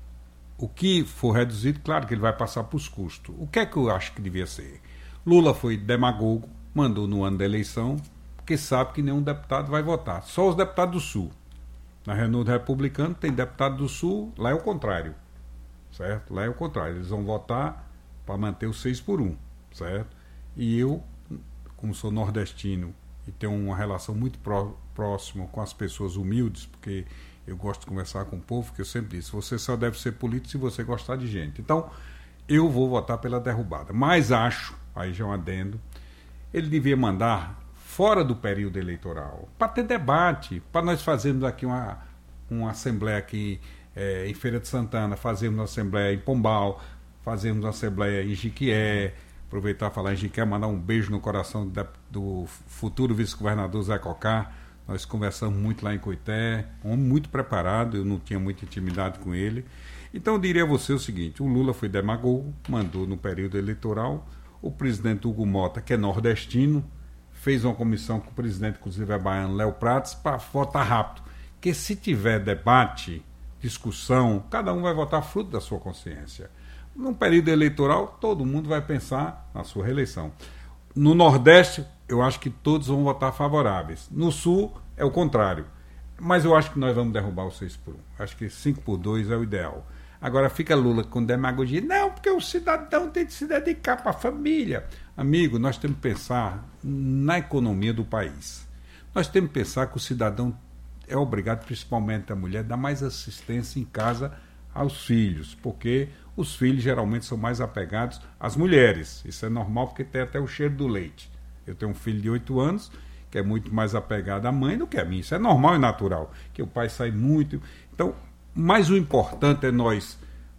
O que for reduzido, claro que ele vai passar para os custos. O que é que eu acho que devia ser? Lula foi demagogo, mandou no ano da eleição, porque sabe que nenhum deputado vai votar. Só os deputados do Sul. Na Renault Republicano tem deputado do Sul, lá é o contrário. Certo? Lá é o contrário. Eles vão votar para manter o 6x1. Certo? E eu, como sou nordestino e tenho uma relação muito próxima com as pessoas humildes, porque eu gosto de conversar com o povo, que eu sempre disse, você só deve ser político se você gostar de gente. Então, eu vou votar pela derrubada. Mas acho, aí já é um adendo, ele devia mandar fora do período eleitoral, para ter debate, para nós fazermos aqui uma assembleia aqui em Feira de Santana, fazermos uma assembleia em Pombal, fazermos uma assembleia em Jiquié, aproveitar e falar em Jiquié, mandar um beijo no coração do futuro vice-governador Zé Cocá. Nós conversamos muito lá em Coité, um homem muito preparado, eu não tinha muita intimidade com ele. Então eu diria a você o seguinte, o Lula foi demagogo, mandou no período eleitoral, o presidente Hugo Mota, que é nordestino, fez uma comissão com o presidente, inclusive é baiano, Léo Prates, para votar rápido. Porque se tiver debate, discussão, cada um vai votar fruto da sua consciência. Num período eleitoral, todo mundo vai pensar na sua reeleição. No Nordeste, eu acho que todos vão votar favoráveis. No Sul, é o contrário. Mas eu acho que nós vamos derrubar o 6x1. Acho que 5x2 é o ideal. Agora fica Lula com demagogia. Não, porque o cidadão tem de se dedicar para a família. Amigo, nós temos que pensar na economia do país. Nós temos que pensar que o cidadão é obrigado, principalmente a mulher, a dar mais assistência em casa aos filhos, porque os filhos geralmente são mais apegados às mulheres. Isso é normal porque tem até o cheiro do leite. Eu tenho um filho de 8 anos que é muito mais apegado à mãe do que a mim. Isso é normal e natural, que o pai sai muito. Então, mas o importante é nós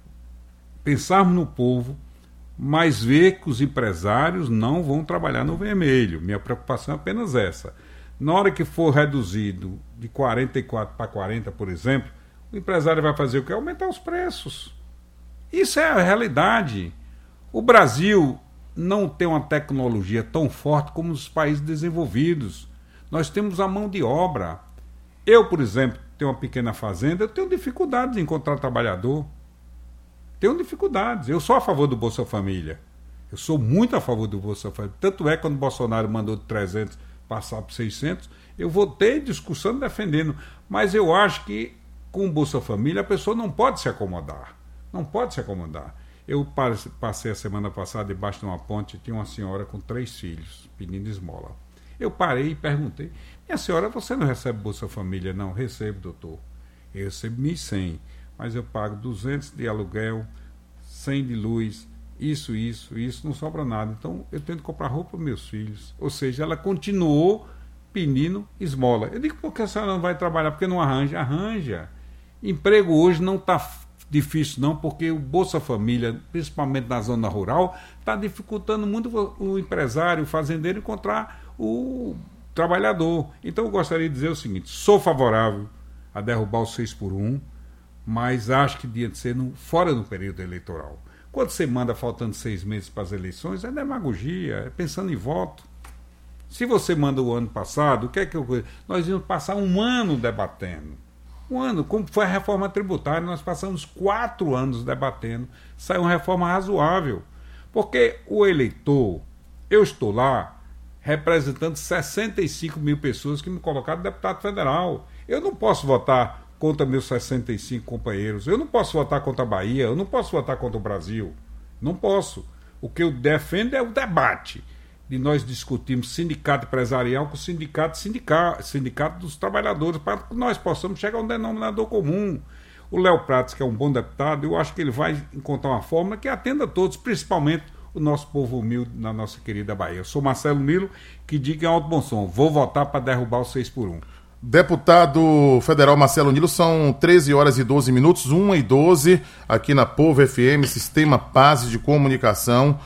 pensarmos no povo, mas ver que os empresários não vão trabalhar no vermelho. Minha preocupação é apenas essa. Na hora que for reduzido de 44 para 40, por exemplo, o empresário vai fazer o quê? Aumentar os preços. Isso é a realidade. O Brasil não tem uma tecnologia tão forte como os países desenvolvidos. Nós temos a mão de obra. Eu, por exemplo, tenho uma pequena fazenda, eu tenho dificuldades em encontrar trabalhador. Tenho dificuldades. Eu sou a favor do Bolsa Família. Eu sou muito a favor do Bolsa Família. Tanto é que quando o Bolsonaro mandou de 300 passar para 600, eu votei discussando, defendendo. Mas eu acho que com o Bolsa Família a pessoa não pode se acomodar. Não pode se acomodar. Eu passei a semana passada debaixo de uma ponte, tinha uma senhora com 3 filhos pedindo esmola. Eu parei e perguntei, minha senhora, você não recebe Bolsa Família? Não, recebo, doutor. Eu recebo 1.100, mas eu pago 200 de aluguel, 100 de luz, isso, não sobra nada. Então eu tenho que comprar roupa para meus filhos. Ou seja, ela continuou pedindo esmola. Eu digo, por que a senhora não vai trabalhar? Porque não arranja? Arranja. Emprego hoje não está difícil não, porque o Bolsa Família, principalmente na zona rural, está dificultando muito o empresário, o fazendeiro encontrar o trabalhador. Então eu gostaria de dizer o seguinte, sou favorável a derrubar o 6x1, mas acho que devia ser fora do período eleitoral. Quando você manda faltando 6 meses para as eleições, é demagogia, é pensando em voto. Se você manda o ano passado, o que é que nós íamos passar um ano debatendo. Um ano, como foi a reforma tributária, nós passamos 4 anos debatendo, saiu uma reforma razoável. Porque o eleitor, eu estou lá representando 65 mil pessoas que me colocaram deputado federal. Eu não posso votar contra meus 65 companheiros, eu não posso votar contra a Bahia, eu não posso votar contra o Brasil. Não posso. O que eu defendo é o debate. De nós discutirmos sindicato empresarial com sindicato dos trabalhadores, para que nós possamos chegar a um denominador comum. O Léo Prates, que é um bom deputado, eu acho que ele vai encontrar uma fórmula que atenda a todos, principalmente o nosso povo humilde na nossa querida Bahia. Eu sou Marcelo Nilo, que diga em alto bom som, vou votar para derrubar o 6x1. Deputado federal Marcelo Nilo, são 13 horas e 12 minutos, 1h12, aqui na Povo FM, Sistema Paz de Comunicação.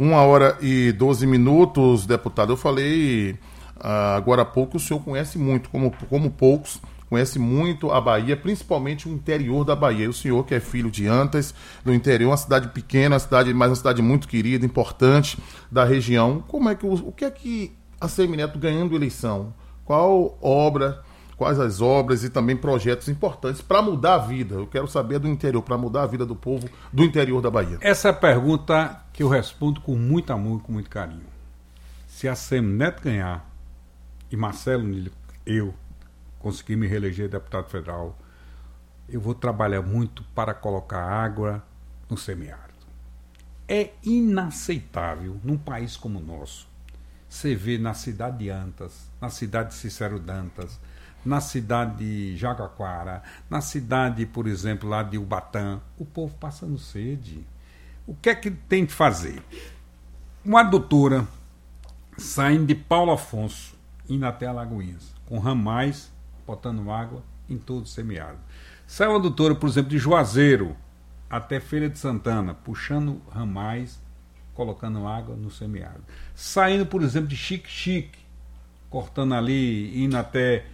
1h12, deputado. Eu falei agora há pouco que o senhor conhece muito, como poucos, conhece muito a Bahia, principalmente o interior da Bahia. O senhor que é filho de Antas, do interior, uma cidade pequena, mas uma cidade muito querida, importante da região. O que é que a Semineto ganhando eleição? Quais as obras e também projetos importantes para mudar a vida? Eu quero saber do interior, para mudar a vida do povo do interior da Bahia. Essa é a pergunta que eu respondo com muito amor e com muito carinho. Se a Semineto ganhar e Marcelo Nilo, eu conseguir me reeleger deputado federal, eu vou trabalhar muito para colocar água no semiárido. É inaceitável num país como o nosso. Você vê na cidade de Antas, na cidade de Cícero Dantas, na cidade de Jaguaquara, na cidade, por exemplo, lá de Ubatã, o povo passando sede. O que é que tem que fazer? Uma adutora saindo de Paulo Afonso, indo até Alagoinhas, com ramais, botando água em todo o semiárido. Sai uma adutora, por exemplo, de Juazeiro até Feira de Santana, puxando ramais, colocando água no semiárido. Saindo, por exemplo, de Xique-Xique, cortando ali, indo até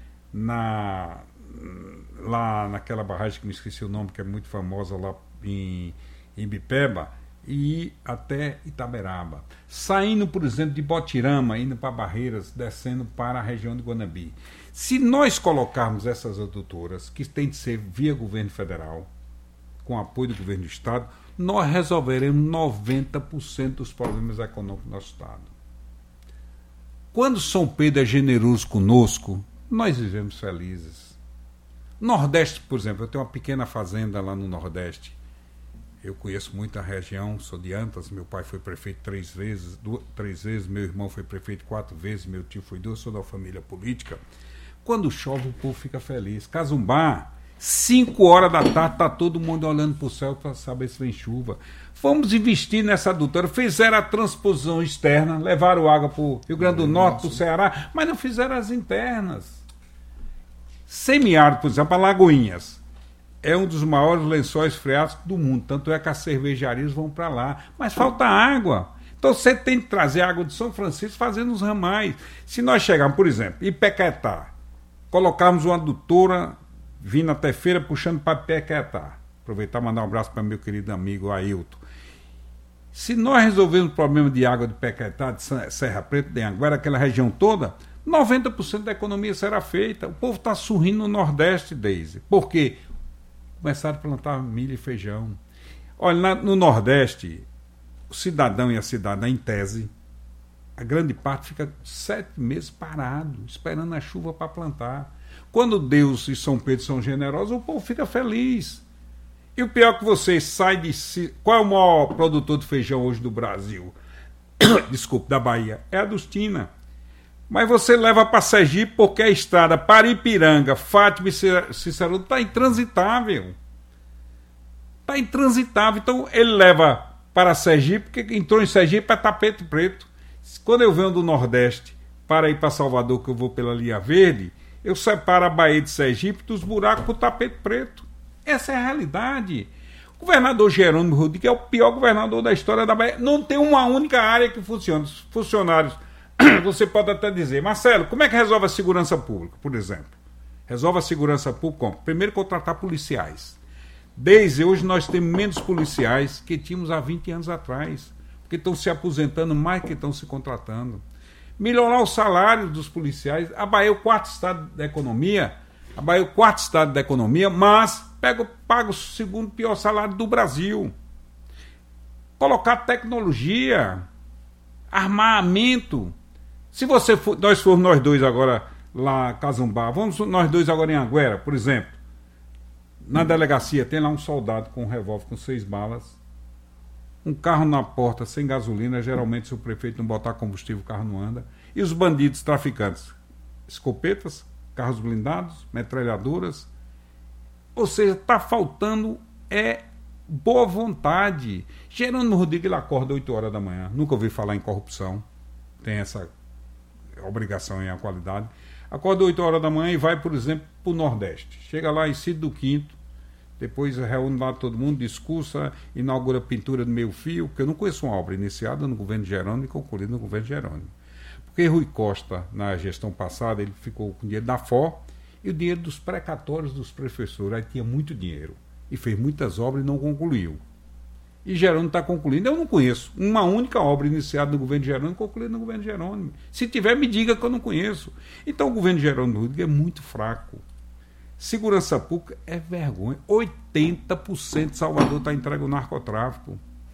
lá naquela barragem que me esqueci o nome, que é muito famosa lá em Bipeba, e ir até Itaberaba. Saindo, por exemplo, de Botirama, indo para Barreiras, descendo para a região de Guanabi. Se nós colocarmos essas adutoras, que tem de ser via governo federal, com apoio do governo do Estado, nós resolveremos 90% dos problemas econômicos do nosso Estado. Quando São Pedro é generoso conosco, nós vivemos felizes. Nordeste, por exemplo, eu tenho uma pequena fazenda lá no Nordeste. Eu conheço muito a região, sou de Antas, meu pai foi prefeito 3 vezes, meu irmão foi prefeito 4 vezes, meu tio foi 2, sou da família política. Quando chove, o povo fica feliz. Cazumbá, 5 horas da tarde, está todo mundo olhando para o céu para saber se vem chuva. Vamos investir nessa adutora. Fizeram a transposição externa, levaram água para o Rio Grande do Norte, para o Ceará, mas não fizeram as internas. Semiárido, por exemplo, Alagoinhas, é um dos maiores lençóis freáticos do mundo. Tanto é que as cervejarias vão para lá. Mas falta água. Então você tem que trazer água de São Francisco fazendo os ramais. Se nós chegarmos, por exemplo, em Pequetá, colocarmos uma adutora vindo até Feira, puxando para Pequetá. Aproveitar e mandar um abraço para meu querido amigo Ailton. Se nós resolvermos o problema de água de Pequetá, de Serra Preta, de Anguera, aquela região toda, 90% da economia será feita. O povo está sorrindo no Nordeste, Deise. Por quê? Começaram a plantar milho e feijão. Olha, no Nordeste, o cidadão e a cidadã, em tese, a grande parte fica 7 meses parado, esperando a chuva para plantar. Quando Deus e São Pedro são generosos, o povo fica feliz. E o pior é que você sai de... Qual é o maior produtor de feijão hoje do Brasil? Desculpe, da Bahia. É a Adustina. Mas você leva para Sergipe porque a estrada para Ipiranga, Fátima e Cícero está intransitável. Está intransitável. Então ele leva para Sergipe, porque entrou em Sergipe para Tapete Preto. Quando eu venho do Nordeste para ir para Salvador, que eu vou pela linha verde, eu separo a Baía de Sergipe dos buracos para o tapete preto. Essa é a realidade. O governador Jerônimo Rodrigues é o pior governador da história da Bahia. Não tem uma única área que funcione. Os funcionários, você pode até dizer, Marcelo, como é que resolve a segurança pública, por exemplo? Resolve a segurança pública como? Primeiro, contratar policiais. Desde hoje nós temos menos policiais que tínhamos há 20 anos atrás, porque estão se aposentando mais que estão se contratando. Melhorar o salário dos policiais. A Bahia é o quarto estado da economia, mas paga o segundo pior salário do Brasil. Colocar tecnologia, armamento. Se nós formos nós dois agora lá Cazumbá, vamos nós dois agora em Anguera, por exemplo, na delegacia tem lá um soldado com um revólver com 6 balas, um carro na porta sem gasolina, geralmente se o prefeito não botar combustível o carro não anda, e os bandidos traficantes, escopetas, carros blindados, metralhadoras. Ou seja, está faltando boa vontade. Jerônimo Rodrigues ele acorda 8 horas da manhã, nunca ouvi falar em corrupção, tem essa obrigação em a qualidade. Acorda 8 horas da manhã e vai, por exemplo, para o Nordeste. Chega lá em Cídio do Quinto, depois reúne lá todo mundo, discursa, inaugura pintura de meio fio, porque eu não conheço uma obra iniciada no governo Jerônimo e concluída no governo Jerônimo. Porque Rui Costa, na gestão passada, ele ficou com o dinheiro da FOR e o dinheiro dos precatórios dos professores. Aí tinha muito dinheiro e fez muitas obras e não concluiu. E Jerônimo está concluindo. Eu não conheço uma única obra iniciada no governo Jerônimo e concluída no governo Jerônimo. Se tiver, me diga que eu não conheço. Então o governo Jerônimo Rodrigues é muito fraco. Segurança pública é vergonha. 80% de Salvador está entregue ao narcotráfico.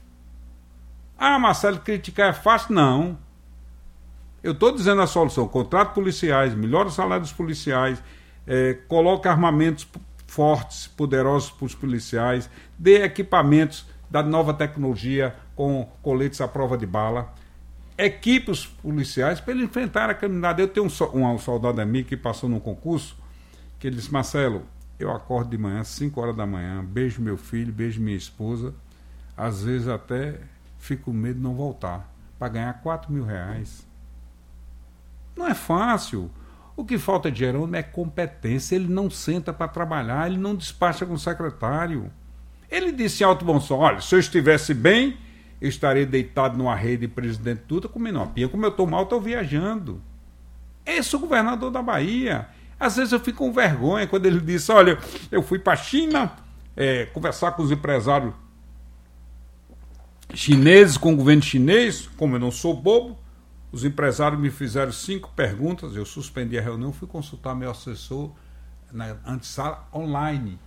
Ah, Marcelo, criticar é fácil? Não. Eu estou dizendo a solução. Contrato policiais, melhora o salário dos policiais, coloca armamentos fortes, poderosos para os policiais, dê equipamentos da nova tecnologia com coletes à prova de bala, equipe os policiais para eles enfrentarem a criminalidade. Eu tenho um soldado amigo que passou num concurso, que ele disse, Marcelo, eu acordo de manhã, 5 horas da manhã, beijo meu filho, beijo minha esposa, às vezes até fico com medo de não voltar, para ganhar R$4.000. Não é fácil. O que falta de Jerônimo é competência. Ele não senta para trabalhar, ele não despacha com o secretário. Ele disse em alto bom som, olha, se eu estivesse bem, eu estaria deitado numa rede de presidente Dutra comendo uma pinha. Como eu estou mal, estou viajando. Esse é o governador da Bahia. Às vezes eu fico com vergonha quando ele disse, olha, eu fui para a China conversar com os empresários chineses, com o governo chinês, como eu não sou bobo, os empresários me fizeram 5 perguntas, eu suspendi a reunião, fui consultar meu assessor na antessala online.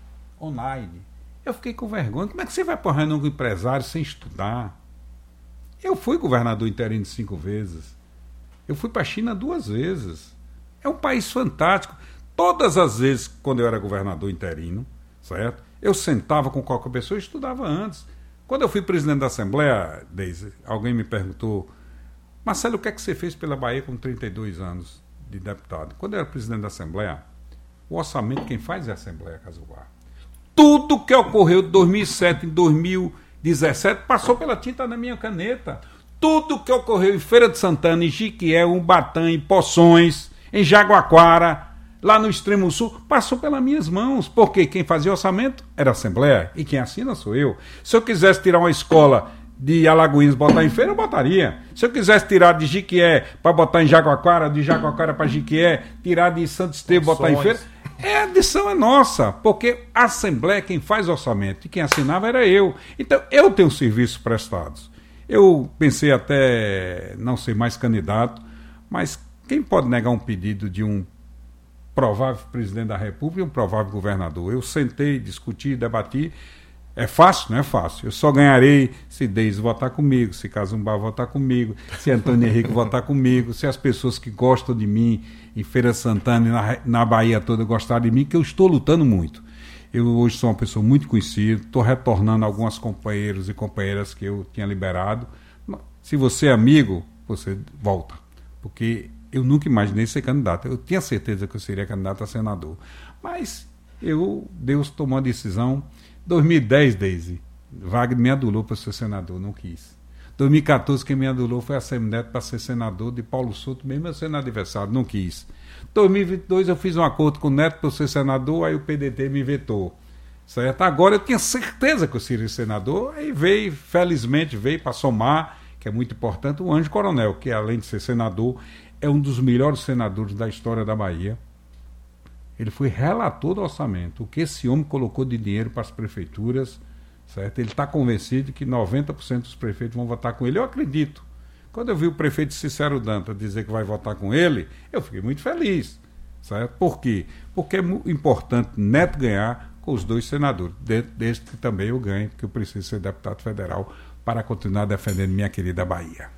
Eu fiquei com vergonha. Como é que você vai para a reunião com o empresário sem estudar? Eu fui governador interino 5 vezes. Eu fui para a China 2 vezes. É um país fantástico. Todas as vezes, quando eu era governador interino, certo? Eu sentava com qualquer pessoa e estudava antes. Quando eu fui presidente da Assembleia, Deise, alguém me perguntou, Marcelo, o que é que você fez pela Bahia com 32 anos de deputado? Quando eu era presidente da Assembleia, o orçamento quem faz é a Assembleia Cazubar. Tudo que ocorreu de 2007 em 2017 passou pela tinta da minha caneta. Tudo que ocorreu em Feira de Santana, em Jiquié, em Ubatã, em Poções, em Jaguaquara, lá no extremo sul, passou pelas minhas mãos, porque quem fazia orçamento era a Assembleia, e quem assina sou eu. Se eu quisesse tirar uma escola de Alagoinhas botar em Feira, eu botaria. Se eu quisesse tirar de Jiquié para botar em Jaguaquara, de Jaguaquara para Jiquié, tirar de Santo Estevão botar em Feira, a decisão é nossa, porque a Assembleia quem faz orçamento e quem assinava era eu. Então eu tenho serviços prestados. Eu pensei até não ser mais candidato, mas quem pode negar um pedido de um provável presidente da República e um provável governador? Eu sentei, discuti, debati. É fácil? Não é fácil. Eu só ganharei se Deise votar comigo, se Cazumbá votar comigo, se Antônio Henrique votar comigo, se as pessoas que gostam de mim em Feira Santana e na Bahia toda gostarem de mim, que eu estou lutando muito. Eu hoje sou uma pessoa muito conhecida, estou retornando alguns companheiros e companheiras que eu tinha liberado. Se você é amigo, você volta. Porque eu nunca imaginei ser candidato. Eu tinha certeza que eu seria candidato a senador. Mas Deus tomou a decisão. 2010, Deise, Wagner me adulou para ser senador, não quis. 2014, quem me adulou foi a Semineto para ser senador de Paulo Souto, mesmo eu sendo adversário, não quis. 2022 eu fiz um acordo com o Neto para eu ser senador, aí o PDT me vetou. Certo? Agora eu tinha certeza que eu seria senador, aí veio, felizmente veio para somar, que é muito importante, o Ângelo Coronel, que além de ser senador, é um dos melhores senadores da história da Bahia. Ele foi relator do orçamento, o que esse homem colocou de dinheiro para as prefeituras, certo? Ele está convencido de que 90% dos prefeitos vão votar com ele. Eu acredito. Quando eu vi o prefeito Cicero Dantas dizer que vai votar com ele, eu fiquei muito feliz. Certo? Por quê? Porque é importante Neto ganhar com os dois senadores, desde que também eu ganhe, porque eu preciso ser deputado federal para continuar defendendo minha querida Bahia.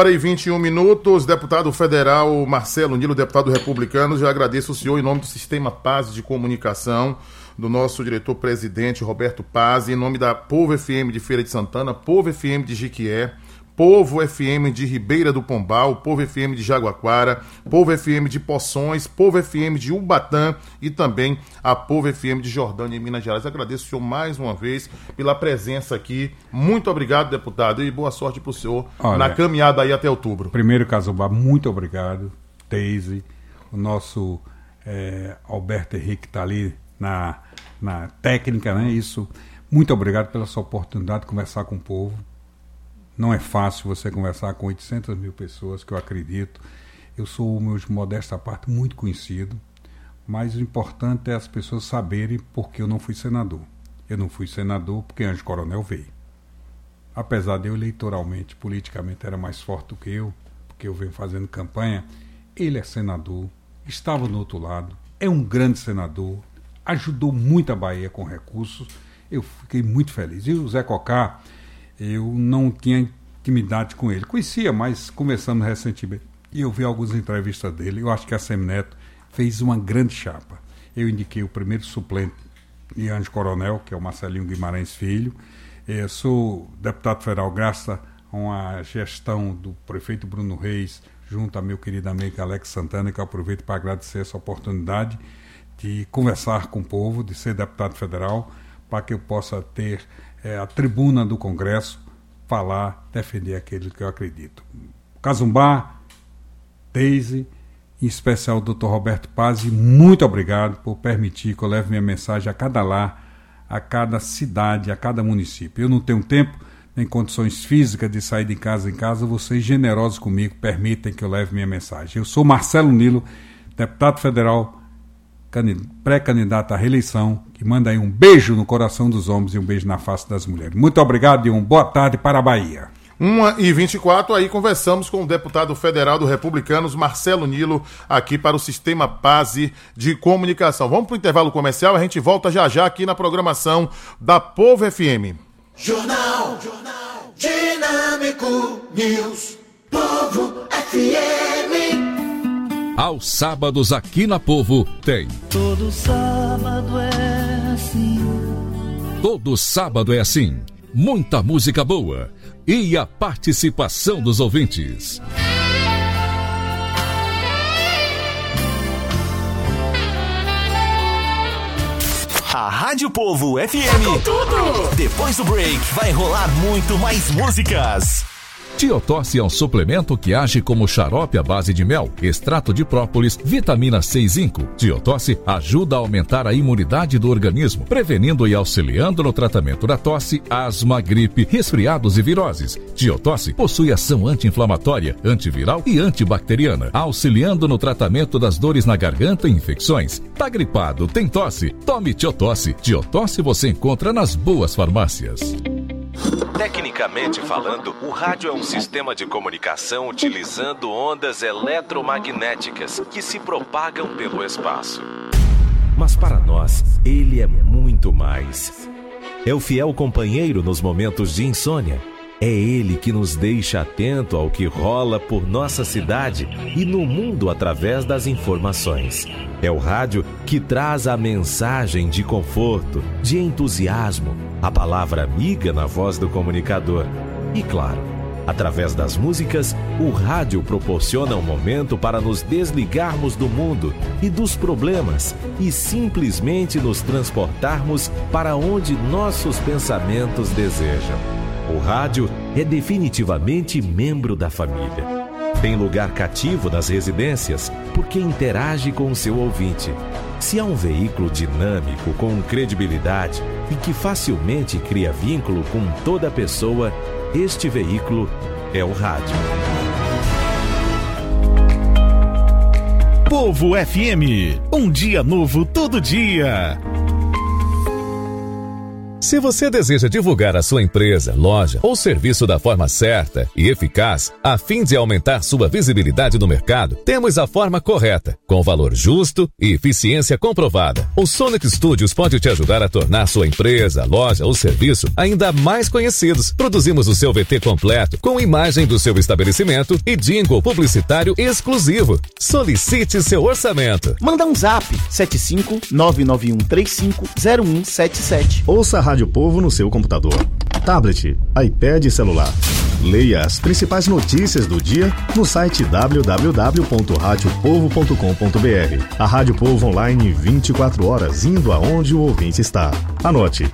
1h21, deputado federal Marcelo Nilo, deputado republicano, já agradeço o senhor em nome do Sistema Paz de Comunicação, do nosso diretor-presidente Roberto Paz, em nome da Povo FM de Feira de Santana, Povo FM de Jiquié, Povo FM de Ribeira do Pombal, Povo FM de Jaguaquara, Povo FM de Poções, Povo FM de Ubatã e também a Povo FM de Jordânia, em Minas Gerais. Agradeço o senhor mais uma vez pela presença aqui. Muito obrigado, deputado, e boa sorte para o senhor na caminhada aí até outubro. Primeiro, Casubá, muito obrigado. Teise, o nosso Alberto Henrique está ali na técnica, né? Isso. Muito obrigado pela sua oportunidade de conversar com o povo. Não é fácil você conversar com 800 mil pessoas, que eu acredito. Eu sou, de modesta parte, muito conhecido, mas o importante é as pessoas saberem por que eu não fui senador. Eu não fui senador porque Ângelo Coronel veio. Apesar de eu eleitoralmente, politicamente, era mais forte do que eu, porque eu venho fazendo campanha, ele é senador, estava no outro lado, é um grande senador, ajudou muito a Bahia com recursos, eu fiquei muito feliz. E o Zé Cocá, eu não tinha intimidade com ele. Conhecia, mas conversamos recentemente. E eu vi algumas entrevistas dele. Eu acho que a Semineto fez uma grande chapa. Eu indiquei o primeiro suplente de Ângelo Coronel, que é o Marcelinho Guimarães Filho. Eu sou deputado federal graças a uma gestão do prefeito Bruno Reis, junto a meu querido amigo Alex Santana, que eu aproveito para agradecer essa oportunidade de conversar com o povo, de ser deputado federal, para que eu possa ter a tribuna do Congresso, falar, defender aquilo que eu acredito. Cazumbá, Teise, em especial o Dr. Roberto Paz, muito obrigado por permitir que eu leve minha mensagem a cada lar, a cada cidade, a cada município. Eu não tenho tempo nem condições físicas de sair de casa em casa, vocês generosos comigo permitem que eu leve minha mensagem. Eu sou Marcelo Nilo, deputado federal, pré-candidato à reeleição, que manda aí um beijo no coração dos homens e um beijo na face das mulheres. Muito obrigado e uma boa tarde para a Bahia. 1h24, aí conversamos com o deputado federal do Republicanos, Marcelo Nilo, aqui para o Sistema Paz de Comunicação. Vamos para o intervalo comercial, a gente volta já já aqui na programação da Povo FM. Jornal Dinâmico News, Povo FM. Aos sábados aqui na Povo tem. Todo sábado é assim. Todo sábado é assim. Muita música boa e a participação dos ouvintes. A Rádio Povo FM. Com tudo. Depois do break vai rolar muito mais músicas. Tiotosse é um suplemento que age como xarope à base de mel, extrato de própolis, vitamina C e zinco. Tiotosse ajuda a aumentar a imunidade do organismo, prevenindo e auxiliando no tratamento da tosse, asma, gripe, resfriados e viroses. Tiotosse possui ação anti-inflamatória, antiviral e antibacteriana, auxiliando no tratamento das dores na garganta e infecções. Tá gripado, tem tosse? Tome Tiotosse. Tiotosse você encontra nas boas farmácias. Tecnicamente falando, o rádio é um sistema de comunicação utilizando ondas eletromagnéticas que se propagam pelo espaço. Mas para nós, ele é muito mais. É o fiel companheiro nos momentos de insônia. É ele que nos deixa atento ao que rola por nossa cidade e no mundo através das informações. É o rádio que traz a mensagem de conforto, de entusiasmo, a palavra amiga na voz do comunicador. E claro, através das músicas, o rádio proporciona um momento para nos desligarmos do mundo e dos problemas e simplesmente nos transportarmos para onde nossos pensamentos desejam. O rádio é definitivamente membro da família. Tem lugar cativo nas residências porque interage com o seu ouvinte. Se há um veículo dinâmico, com credibilidade e que facilmente cria vínculo com toda pessoa, este veículo é o rádio. Povo FM, um dia novo todo dia. Se você deseja divulgar a sua empresa, loja ou serviço da forma certa e eficaz, a fim de aumentar sua visibilidade no mercado, temos a forma correta, com valor justo e eficiência comprovada. O Sonic Studios pode te ajudar a tornar sua empresa, loja ou serviço ainda mais conhecidos. Produzimos o seu VT completo, com imagem do seu estabelecimento e jingle publicitário exclusivo. Solicite seu orçamento. Manda um zap, 75991350177. Ouça a Rádio Povo no seu computador, tablet, iPad e celular. Leia as principais notícias do dia no site www.radiopovo.com.br. A Rádio Povo online 24 horas, indo aonde o ouvinte está. Anote: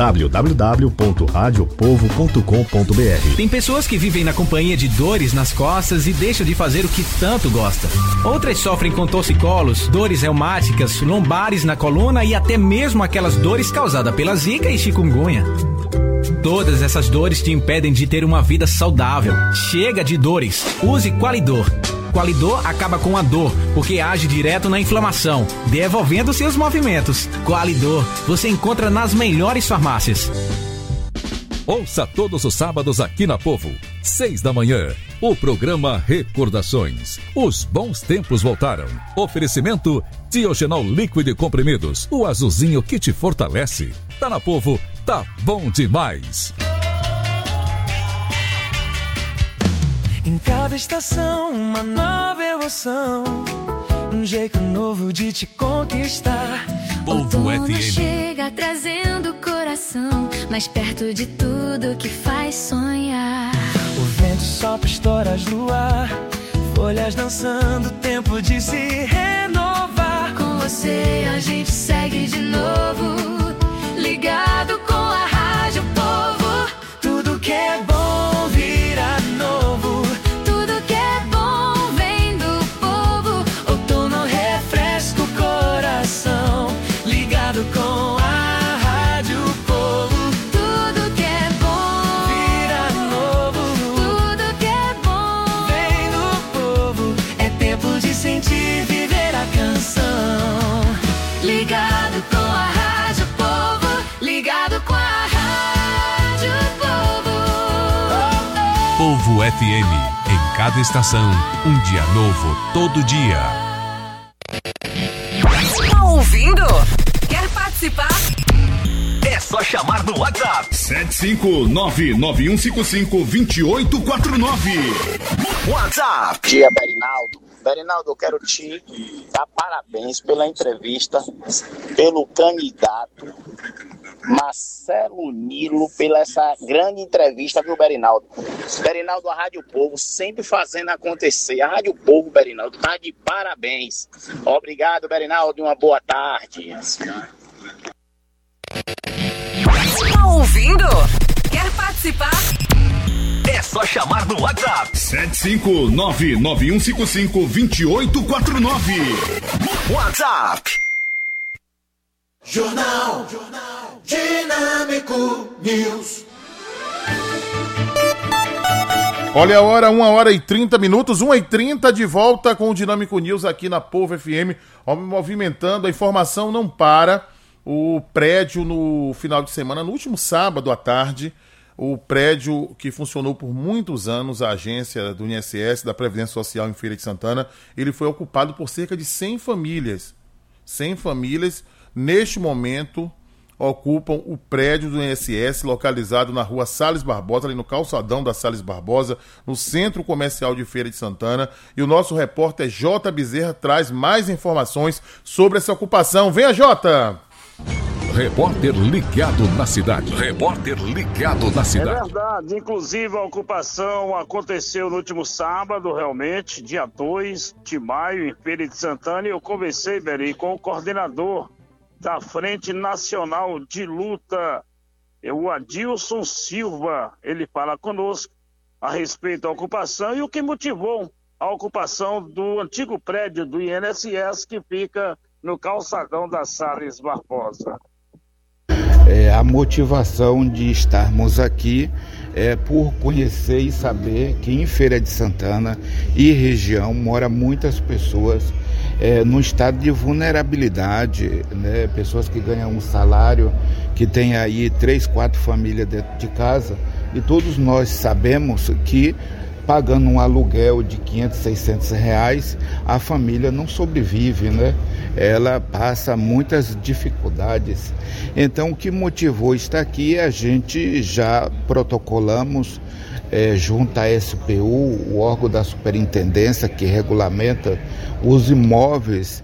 www.radiopovo.com.br. Tem pessoas que vivem na companhia de dores nas costas e deixam de fazer o que tanto gosta. Outras sofrem com torcicolos, dores reumáticas, lombares na coluna e até mesmo aquelas dores causadas pela zika e chikungunya. Todas essas dores te impedem de ter uma vida saudável. Chega de dores. Use Qualidor. Qualidor acaba com a dor, porque age direto na inflamação, devolvendo seus movimentos. Qualidor, você encontra nas melhores farmácias. Ouça todos os sábados aqui na Povo, 6 da manhã, o programa Recordações. Os bons tempos voltaram. Oferecimento Tiogenol Líquido Comprimidos, o azulzinho que te fortalece. Tá na Povo, tá bom demais. Em cada estação, uma nova emoção, um jeito novo de te conquistar. Povo FM chega trazendo o coração mais perto de tudo que faz sonhar. O vento sopra histórias no ar, folhas dançando, tempo de se renovar. Com você a gente segue de novo, ligado com a Rádio Povo. Tudo que é bom vira novo, tudo que é bom vem do povo. Outono refresca o coração, ligado com a Rádio Povo. Tudo que é bom vira novo, tudo que é bom vem do povo. É tempo de sentir, viver a canção, ligado com a Rádio Povo, ligado com a Rádio Povo. Povo FM, em cada estação, um dia novo todo dia. Tá ouvindo? Quer participar? É só chamar no WhatsApp. 75991552849. WhatsApp. Bom dia, Berinaldo. Berinaldo, eu quero te dar parabéns pela entrevista, pelo candidato Marcelo Nilo, pela essa grande entrevista, viu, Berinaldo? Berinaldo, a Rádio Povo sempre fazendo acontecer. A Rádio Povo, Berinaldo, tá de parabéns. Obrigado, Berinaldo, uma boa tarde. Tá ouvindo? Quer participar? É só chamar no WhatsApp. 75991552849. WhatsApp. Jornal Dinâmico News. Olha a hora, 1h30, 1h30 de volta com o Dinâmico News aqui na Povo FM, movimentando, a informação não para. O prédio no final de semana, no último sábado à tarde, o prédio que funcionou por muitos anos, a agência do INSS, da Previdência Social em Feira de Santana, ele foi ocupado por cerca de 100 famílias. 100 famílias, neste momento, ocupam o prédio do INSS, localizado na rua Salles Barbosa, ali no calçadão da Salles Barbosa, no Centro Comercial de Feira de Santana. E o nosso repórter J. Bezerra traz mais informações sobre essa ocupação. Venha, Jota! Repórter ligado na cidade. Repórter ligado na cidade. É verdade, inclusive a ocupação aconteceu no último sábado, realmente, dia 2 de maio, em Feira de Santana, e eu conversei, Beri, com o coordenador da Frente Nacional de Luta o Adilson Silva. Ele fala conosco a respeito da ocupação e o que motivou a ocupação do antigo prédio do INSS que fica no calçadão da Salles Barbosa. A motivação de estarmos aqui é por conhecer e saber que em Feira de Santana e região mora muitas pessoas no estado de vulnerabilidade, né? Pessoas que ganham um salário, que tem aí 3, 4 famílias dentro de casa, e todos nós sabemos que pagando um aluguel de 500, 600 reais, a família não sobrevive, né? Ela passa muitas dificuldades. Então, o que motivou estar aqui, a gente já protocolamos junto à SPU, o órgão da superintendência que regulamenta os imóveis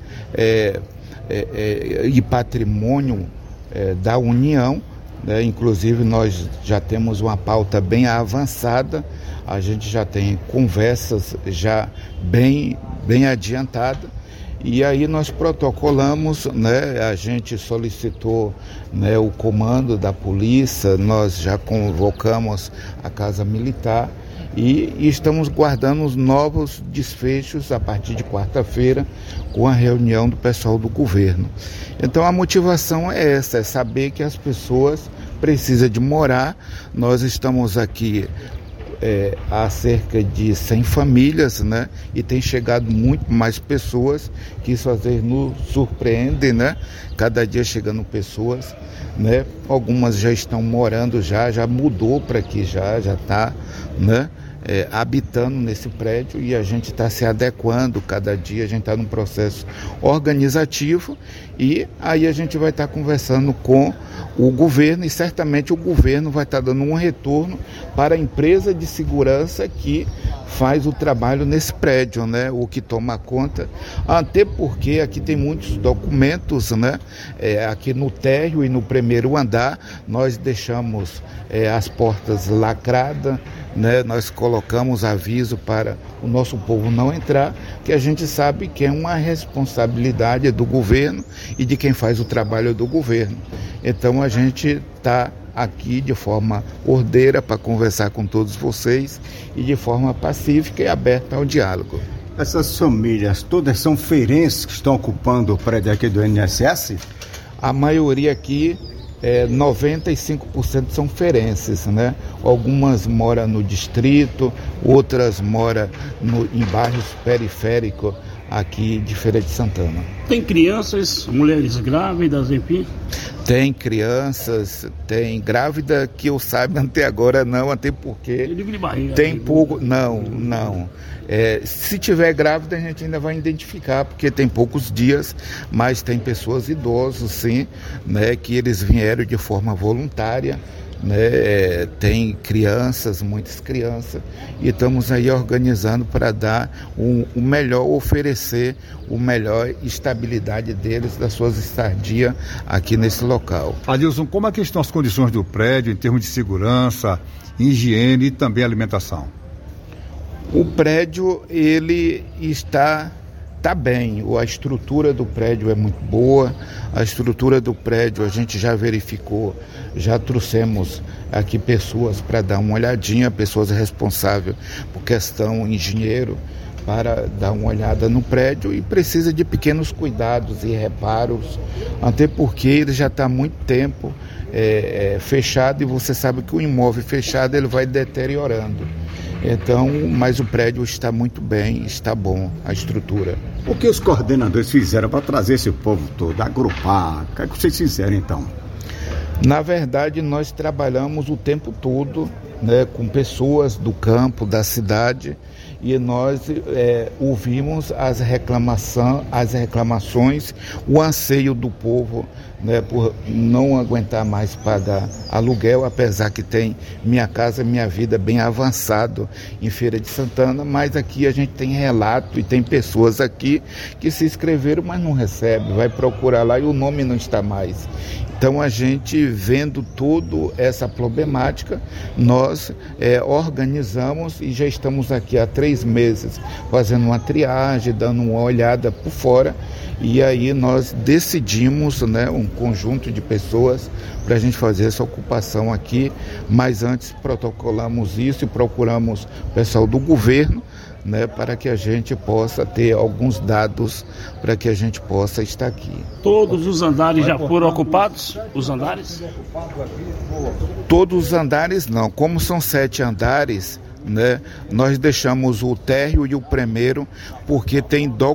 e patrimônio da União, né? Inclusive, nós já temos uma pauta bem avançada. A gente já tem conversas já bem adiantadas, e aí nós protocolamos, né? A gente solicitou, né, o comando da polícia, nós já convocamos a Casa Militar e estamos guardando os novos desfechos a partir de quarta-feira com a reunião do pessoal do governo. Então a motivação é essa, é saber que as pessoas precisam de morar. Nós estamos aqui há cerca de 100 famílias, né? E tem chegado muito mais pessoas, que isso às vezes nos surpreende, né? Cada dia chegando pessoas, né? Algumas já estão morando, já mudou para aqui, já está, né? Habitando nesse prédio, e a gente está se adequando cada dia, a gente está num processo organizativo, e aí a gente vai estar conversando com o governo, e certamente o governo vai estar dando um retorno para a empresa de segurança que faz o trabalho nesse prédio, né? O que toma conta, até porque aqui tem muitos documentos, né? Aqui no térreo e no primeiro andar nós deixamos as portas lacradas, né? Nós colocamos aviso para o nosso povo não entrar, que a gente sabe que é uma responsabilidade do governo e de quem faz o trabalho do governo. Então a gente está aqui de forma ordeira para conversar com todos vocês e de forma pacífica e aberta ao diálogo. Essas famílias todas são feirenses que estão ocupando o prédio aqui do INSS? A maioria aqui, 95% são feirenses, né? Algumas moram no distrito, outras moram em bairros periféricos aqui de Feira de Santana. Tem crianças, mulheres grávidas, enfim? Tem crianças, tem grávida que eu saiba até agora não, até porque tem pouco, não. Se tiver grávida a gente ainda vai identificar, porque tem poucos dias, mas tem pessoas idosas, sim, né, que eles vieram de forma voluntária, né, tem crianças, muitas crianças, e estamos aí organizando para dar o melhor, oferecer o melhor estabilidade deles, das suas estadias aqui nesse local. Adilson, como é que estão as condições do prédio em termos de segurança, higiene e também alimentação? O prédio, ele está bem, a estrutura do prédio é muito boa, a estrutura do prédio a gente já verificou, já trouxemos aqui pessoas para dar uma olhadinha, pessoas responsáveis por questão engenheiro, para dar uma olhada no prédio, e precisa de pequenos cuidados e reparos, até porque ele já está há muito tempo fechado, e você sabe que o imóvel fechado ele vai deteriorando. Então, mas o prédio está muito bem, está bom, a estrutura. O que os coordenadores fizeram para trazer esse povo todo, agrupar? O que é que vocês fizeram então? Na verdade, nós trabalhamos o tempo todo, né, com pessoas do campo, da cidade, e nós ouvimos as reclamações, o anseio do povo, né, por não aguentar mais pagar aluguel, apesar que tem Minha Casa Minha Vida bem avançado em Feira de Santana, mas aqui a gente tem relato e tem pessoas aqui que se inscreveram, mas não recebem, vai procurar lá e o nome não está mais. Então, a gente, vendo toda essa problemática, nós organizamos e já estamos aqui há 3 meses fazendo uma triagem, dando uma olhada por fora, e aí nós decidimos, né, um conjunto de pessoas para a gente fazer essa ocupação aqui, mas antes protocolamos isso e procuramos o pessoal do governo, né, para que a gente possa ter alguns dados para que a gente possa estar aqui. Todos os andares já foram ocupados? Os andares? Todos os andares não. Como são 7 andares, né, nós deixamos o térreo e o primeiro porque tem